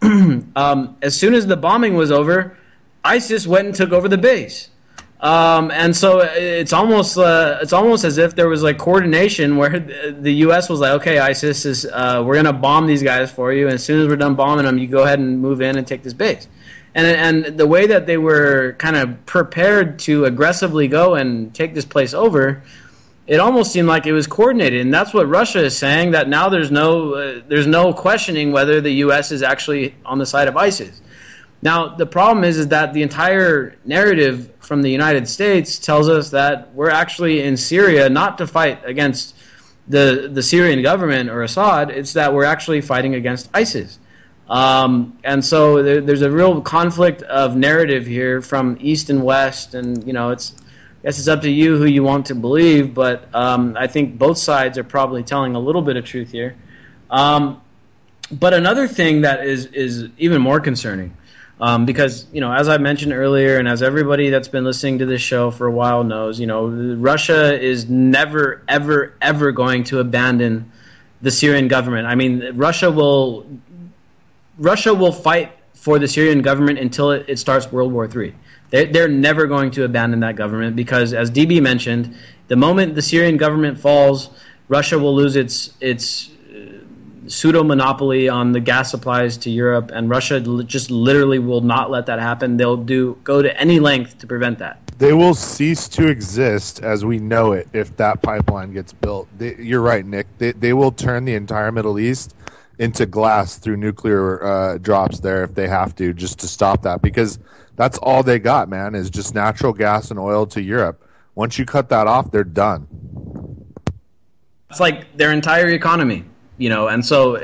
um, as soon as the bombing was over, ISIS went and took over the base. Um, and so it's almost uh, it's almost as if there was like coordination where the U S was like, okay, ISIS is uh, we're gonna bomb these guys for you, and as soon as we're done bombing them, you go ahead and move in and take this base. And and the way that they were kind of prepared to aggressively go and take this place over, it almost seemed like it was coordinated. And that's what Russia is saying, that now there's no uh, there's no questioning whether the U S is actually on the side of ISIS. Now, the problem is, is that the entire narrative from the United States tells us that we're actually in Syria not to fight against the the Syrian government or Assad. It's that we're actually fighting against ISIS. Um, and so there, there's a real conflict of narrative here from East and West, and you know, it's I guess it's up to you who you want to believe, but um, I think both sides are probably telling a little bit of truth here. Um, but another thing that is is even more concerning, um, because you know, as I mentioned earlier, and as everybody that's been listening to this show for a while knows, you know, Russia is never, ever, ever going to abandon the Syrian government. I mean, Russia will. Russia will fight for the Syrian government until it, it starts World War Three. They're, they're never going to abandon that government because, as D B mentioned, the moment the Syrian government falls, Russia will lose its its uh, pseudo-monopoly on the gas supplies to Europe, and Russia l- just literally will not let that happen. They'll do go to any length to prevent that. They will cease to exist as we know it if that pipeline gets built. They, you're right, Nick. They, they will turn the entire Middle East into glass through nuclear uh, drops there if they have to, just to stop that, because that's all they got, man, is just natural gas and oil to Europe. Once you cut that off, they're done. It's like their entire economy, you know, and so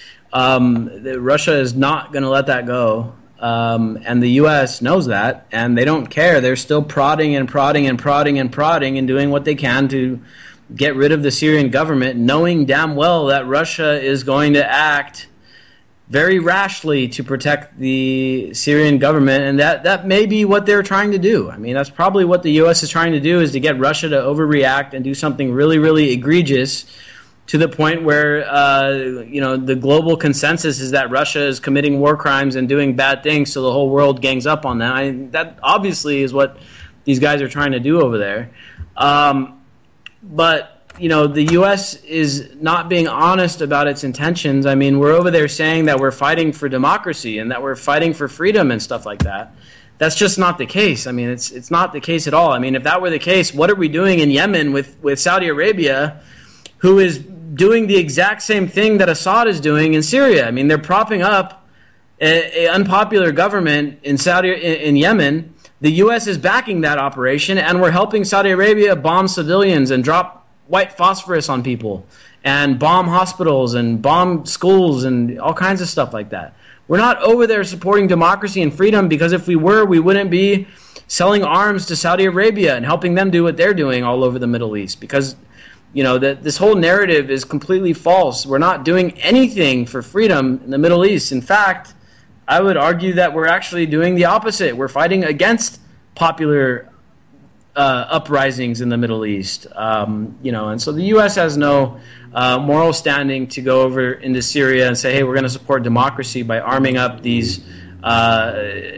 um, the, Russia is not going to let that go, um, and the U S knows that, and they don't care. They're still prodding and prodding and prodding and prodding and doing what they can to get rid of the Syrian government, knowing damn well that Russia is going to act very rashly to protect the Syrian government, and that, that may be what they're trying to do. I mean, that's probably what the U S is trying to do, is to get Russia to overreact and do something really, really egregious to the point where, uh, you know, the global consensus is that Russia is committing war crimes and doing bad things, so the whole world gangs up on that. I, that obviously is what these guys are trying to do over there. Um, But, you know, the U S is not being honest about its intentions. I mean, we're over there saying that we're fighting for democracy and that we're fighting for freedom and stuff like that. That's just not the case. I mean, it's it's not the case at all. I mean, if that were the case, what are we doing in Yemen with, with Saudi Arabia, who is doing the exact same thing that Assad is doing in Syria? I mean, they're propping up an unpopular government in Saudi in, in Yemen. The U S is backing that operation, and we're helping Saudi Arabia bomb civilians and drop white phosphorus on people and bomb hospitals and bomb schools and all kinds of stuff like that. We're not over there supporting democracy and freedom, because if we were, we wouldn't be selling arms to Saudi Arabia and helping them do what they're doing all over the Middle East, because, you know, that this whole narrative is completely false. We're not doing anything for freedom in the Middle East. In fact, I would argue that we're actually doing the opposite. We're fighting against popular uh, uprisings in the Middle East, um, you know, and so the U S has no uh, moral standing to go over into Syria and say, hey, we're going to support democracy by arming up these uh,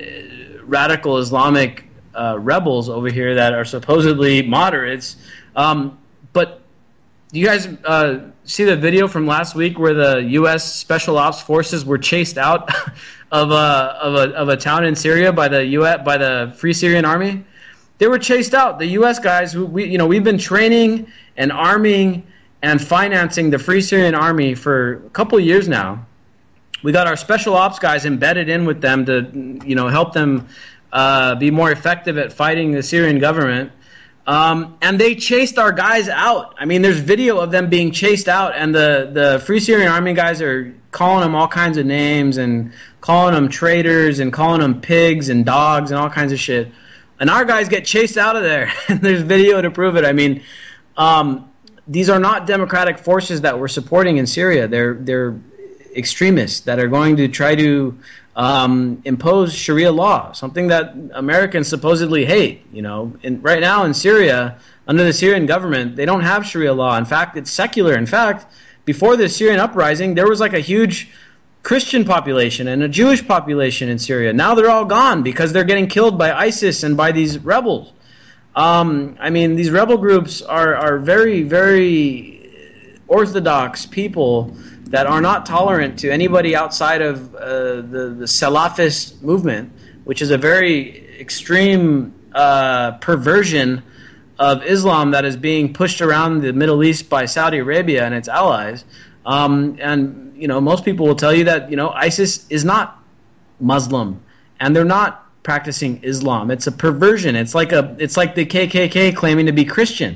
radical Islamic uh, rebels over here that are supposedly moderates. Um, but do you guys uh, see the video from last week where the U S Special Ops forces were chased out of a of a of a town in Syria by the U S by the Free Syrian Army? They were chased out. The U S guys, who we you know we've been training and arming and financing the Free Syrian Army for a couple of years now. We got our special ops guys embedded in with them to you know help them uh, be more effective at fighting the Syrian government. Um, and they chased our guys out. I mean, there's video of them being chased out, and the, the Free Syrian Army guys are calling them all kinds of names and calling them traitors and calling them pigs and dogs and all kinds of shit. And our guys get chased out of there, and there's video to prove it. I mean, um, these are not democratic forces that we're supporting in Syria. They're they're extremists that are going to try to Um, impose Sharia law, something that Americans supposedly hate. You know, in, right now in Syria, under the Syrian government, they don't have Sharia law. In fact, it's secular. In fact, before the Syrian uprising, there was like a huge Christian population and a Jewish population in Syria. Now they're all gone because they're getting killed by ISIS and by these rebels. Um, I mean, these rebel groups are, are very, very orthodox people that are not tolerant to anybody outside of uh, the, the Salafist movement, which is a very extreme uh, perversion of Islam that is being pushed around the Middle East by Saudi Arabia and its allies. Um, and, you know, most people will tell you that, you know, ISIS is not Muslim, and they're not practicing Islam. It's a perversion. It's like a, it's like the K K K claiming to be Christian.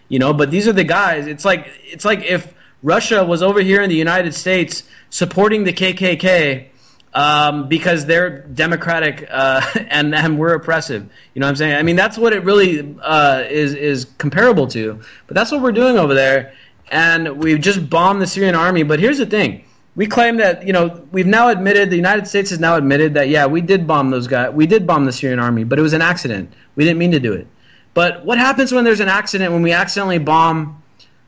you know. But these are the guys. It's like it's like if Russia was over here in the United States supporting the K K K um, because they're democratic uh, and and we're oppressive. You know what I'm saying? I mean, that's what it really uh, is is comparable to. But that's what we're doing over there, and we've just bombed the Syrian army. But here's the thing. We claim that, you know, we've now admitted, the United States has now admitted that, yeah, we did bomb those guys. We did bomb the Syrian army, but it was an accident. We didn't mean to do it. But what happens when there's an accident, when we accidentally bomb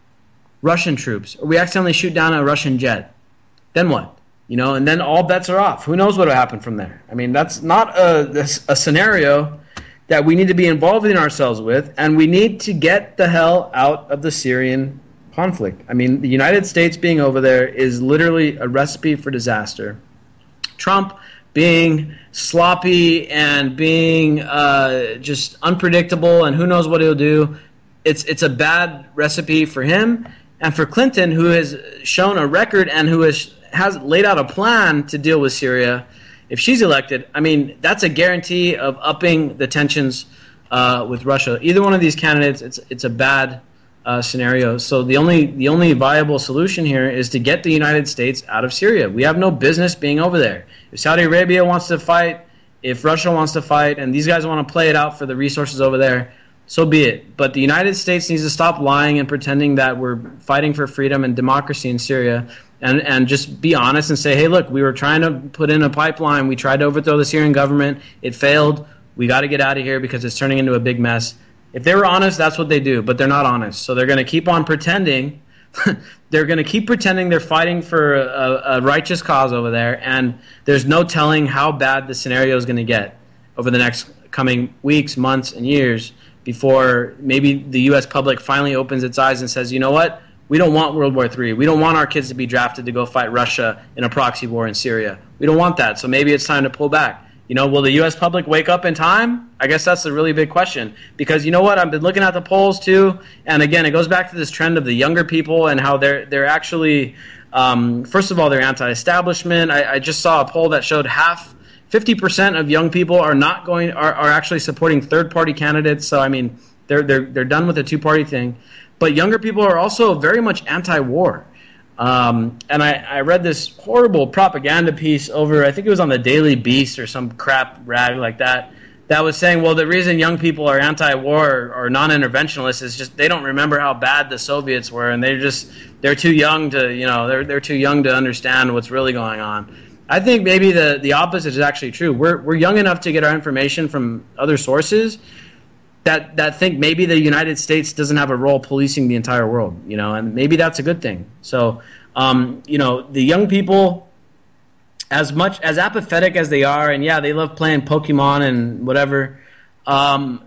Russian troops, or we accidentally shoot down a Russian jet? Then what? You know, and then all bets are off. Who knows what will happen from there? I mean, that's not a, a scenario that we need to be involving ourselves with, and we need to get the hell out of the Syrian conflict. I mean, the United States being over there is literally a recipe for disaster. Trump being sloppy and being uh, just unpredictable and who knows what he'll do, it's it's a bad recipe for him. And for Clinton, who has shown a record and who has, has laid out a plan to deal with Syria, if she's elected, I mean, that's a guarantee of upping the tensions uh, with Russia. Either one of these candidates, it's it's a bad Uh, scenario. So the only the only viable solution here is to get the United States out of Syria. We have no business being over there. If Saudi Arabia wants to fight, if Russia wants to fight, and these guys want to play it out for the resources over there, so be it. But the United States needs to stop lying and pretending that we're fighting for freedom and democracy in Syria, and, and just be honest and say, hey, look, we were trying to put in a pipeline. We tried to overthrow the Syrian government. It failed. We got to get out of here because it's turning into a big mess. If they were honest, that's what they do, but they're not honest. So they're going to keep on pretending. They're going to keep pretending they're fighting for a, a righteous cause over there, and there's no telling how bad the scenario is going to get over the next coming weeks, months, and years before maybe the U S public finally opens its eyes and says, you know what, we don't want World War Three. We don't want our kids to be drafted to go fight Russia in a proxy war in Syria. We don't want that, so maybe it's time to pull back. You know, will the U S public wake up in time? I guess that's a really big question. Because you know what? I've been looking at the polls too, and again, it goes back to this trend of the younger people and how they're they're actually, um, first of all, they're anti-establishment. I, I just saw a poll that showed half, fifty percent of young people are not going are, are actually supporting third-party candidates. So I mean, they're they're they're done with the two-party thing. But younger people are also very much anti-war. Um, and I, I read this horrible propaganda piece over, I think it was on the Daily Beast or some crap rag like that, that was saying, well, the reason young people are anti-war or, or non-interventionalists is just they don't remember how bad the Soviets were, and they're just they're too young to you know they're they're too young to understand what's really going on. I think maybe the the opposite is actually true. We're we're young enough to get our information from other sources that that think maybe the United States doesn't have a role policing the entire world, you know, and maybe that's a good thing. So, um, you know, the young people, as much as apathetic as they are, and yeah, they love playing Pokemon and whatever, um,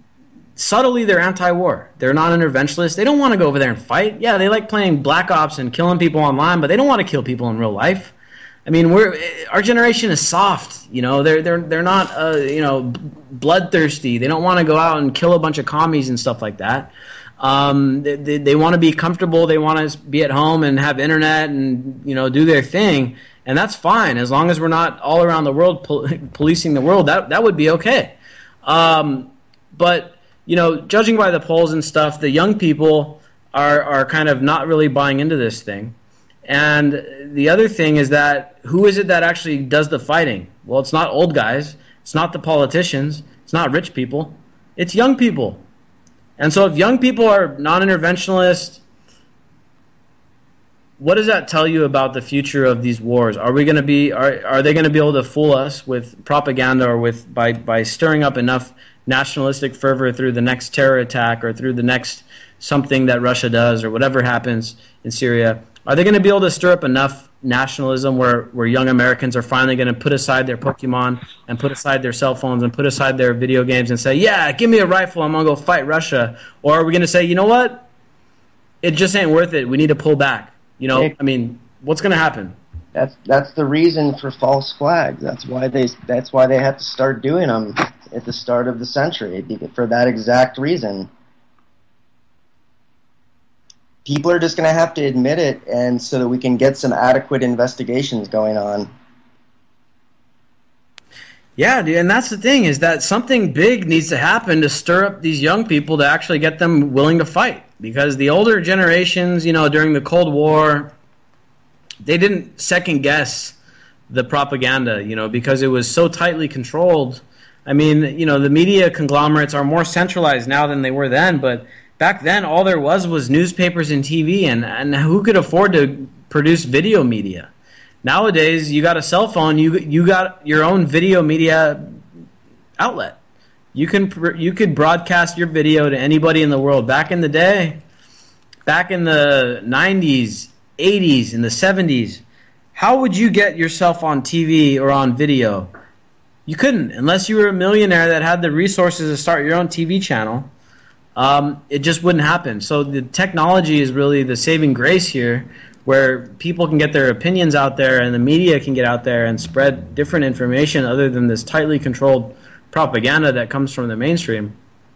subtly they're anti-war. They're non-interventionists. They don't want to go over there and fight. Yeah, they like playing Black Ops and killing people online, but they don't want to kill people in real life. I mean, we're our generation is soft, you know. They're they're they're not, uh, you know, bloodthirsty. They don't want to go out and kill a bunch of commies and stuff like that. Um, they they, they want to be comfortable. They want to be at home and have internet and you know do their thing, and that's fine as long as we're not all around the world pol- policing the world. That that would be okay. Um, but you know, judging by the polls and stuff, the young people are are kind of not really buying into this thing. And the other thing is that who is it that actually does the fighting? Well, it's not old guys. It's not the politicians. It's not rich people. It's young people. And so if young people are non-interventionalists, what does that tell you about the future of these wars? Are we going to be are are they going to be able to fool us with propaganda or with by by stirring up enough nationalistic fervor through the next terror attack or through the next something that Russia does or whatever happens in Syria? Are they going to be able to stir up enough nationalism where, where young Americans are finally going to put aside their Pokemon and put aside their cell phones and put aside their video games and say, yeah, give me a rifle, I'm going to go fight Russia? Or are we going to say, you know what? It just ain't worth it. We need to pull back. You know, I mean, what's going to happen? That's that's the reason for false flags. That's why they that's why they have to start doing them at the start of the century, for that exact reason. People are just going to have to admit it, and so that we can get some adequate investigations going on. Yeah, dude, and that's the thing, is that something big needs to happen to stir up these young people to actually get them willing to fight. because the older generations, you know, during the Cold War, they didn't second guess the propaganda, you know, because it was so tightly controlled. I mean, you know, the media conglomerates are more centralized now than they were then, but back then all there was was newspapers and T V, and, and who could afford to produce video media? Nowadays, you got a cell phone, you you got your own video media outlet. You can you could broadcast your video to anybody in the world. Back in the day, back in the nineties, eighties, in the seventies, how would you get yourself on T V or on video? You couldn't, unless you were a millionaire that had the resources to start your own T V channel. Um, it just wouldn't happen. So the technology is really the saving grace here, where people can get their opinions out there and the media can get out there and spread different information other than this tightly controlled propaganda that comes from the mainstream.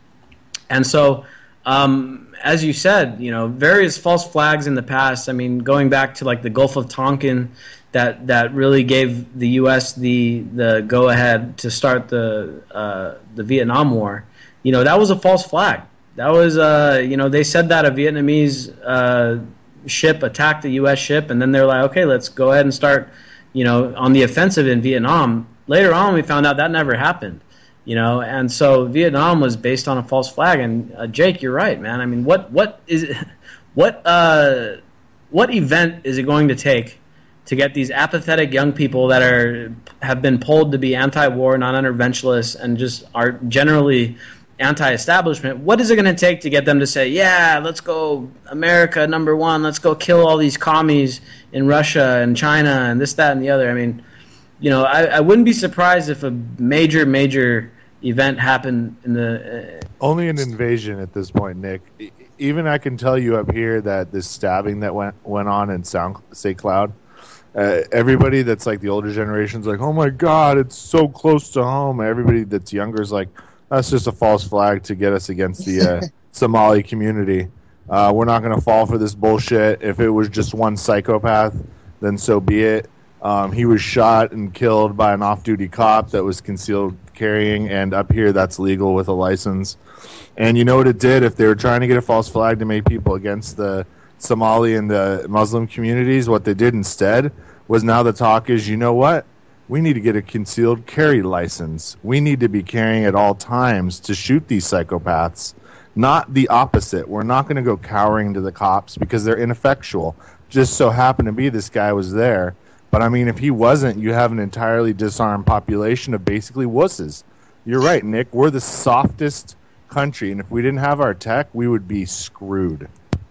And so, um, as you said, you know, various false flags in the past, I mean, going back to like the Gulf of Tonkin, that, that really gave the U S the the go-ahead to start the uh, the Vietnam War. You know, that was a false flag. That was, uh, you know, they said that a Vietnamese uh, ship attacked the U S ship, and then they're like, okay, let's go ahead and start, you know, on the offensive in Vietnam. Later on, we found out that never happened, you know, and so Vietnam was based on a false flag. And uh, Jake, you're right, man. I mean, what what is it, what uh, what event is it going to take to get these apathetic young people that are have been polled to be anti-war, non-interventionists, and just are generally anti-establishment? What is it going to take to get them to say, yeah, let's go America number one, let's go kill all these commies in Russia and China and this, that, and the other? I mean, you know, I, I wouldn't be surprised if a major, major event happened in the... Uh, Only an invasion at this point, Nick. Even I can tell you up here that this stabbing that went, went on in Sound, Saint Cloud, uh, everybody that's like the older generation's like, oh my God, it's so close to home. Everybody that's younger is like, that's just a false flag to get us against the uh, Somali community. Uh, we're not going to fall for this bullshit. If it was just one psychopath, then so be it. Um, he was shot and killed by an off-duty cop that was concealed carrying, and up here that's legal with a license. And you know what it did? If they were trying to get a false flag to make people against the Somali and the Muslim communities, what they did instead was, now the talk is, you know what? We need to get a concealed carry license. We need to be carrying at all times to shoot these psychopaths, not the opposite. We're not going to go cowering to the cops because they're ineffectual. Just so happened to be this guy was there. But, I mean, if he wasn't, you have an entirely disarmed population of basically wusses. You're right, Nick. We're the softest country, and if we didn't have our tech, we would be screwed.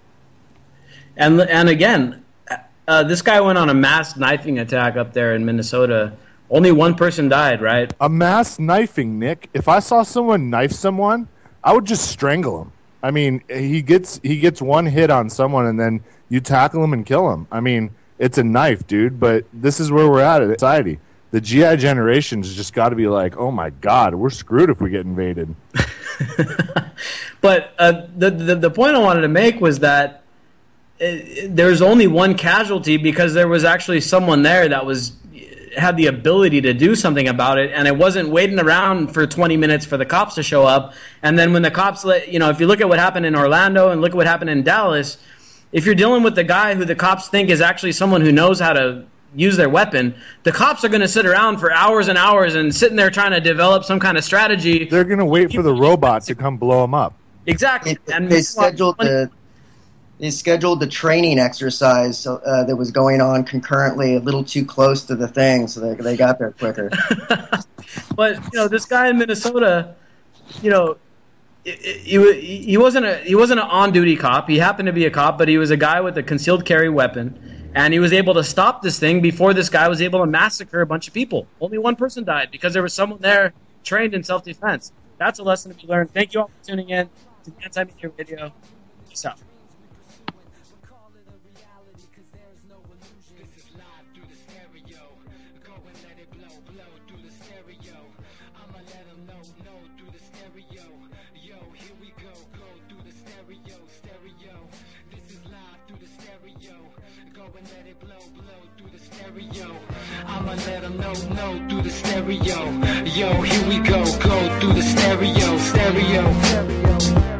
And, and again... Uh, this guy went on a mass knifing attack up there in Minnesota. Only one person died, right? A mass knifing, Nick. If I saw someone knife someone, I would just strangle him. I mean, he gets he gets one hit on someone, and then you tackle him and kill him. I mean, it's a knife, dude, but this is where we're at in society. The G I generation's just got to be like, oh, my God, we're screwed if we get invaded. But uh, the, the the point I wanted to make was that there's only one casualty because there was actually someone there that was had the ability to do something about it, and it wasn't waiting around for twenty minutes for the cops to show up. And then when the cops, let, you know, if you look at what happened in Orlando and look at what happened in Dallas, if you're dealing with the guy who the cops think is actually someone who knows how to use their weapon, the cops are going to sit around for hours and hours and sitting there trying to develop some kind of strategy. They're going to wait for the robot to come blow them up. Exactly. They, and they scheduled the they scheduled the training exercise uh, that was going on concurrently a little too close to the thing, so they they got there quicker. But you know, this guy in Minnesota, you know, he he wasn't a he wasn't an on-duty cop. He happened to be a cop, but he was a guy with a concealed carry weapon, and he was able to stop this thing before this guy was able to massacre a bunch of people. Only one person died because there was someone there trained in self-defense. That's a lesson to be learned. Thank you all for tuning in to the Anti-Media Radio. Peace out. I'ma let them know, know through the stereo. Yo, here we go, go through the stereo, stereo.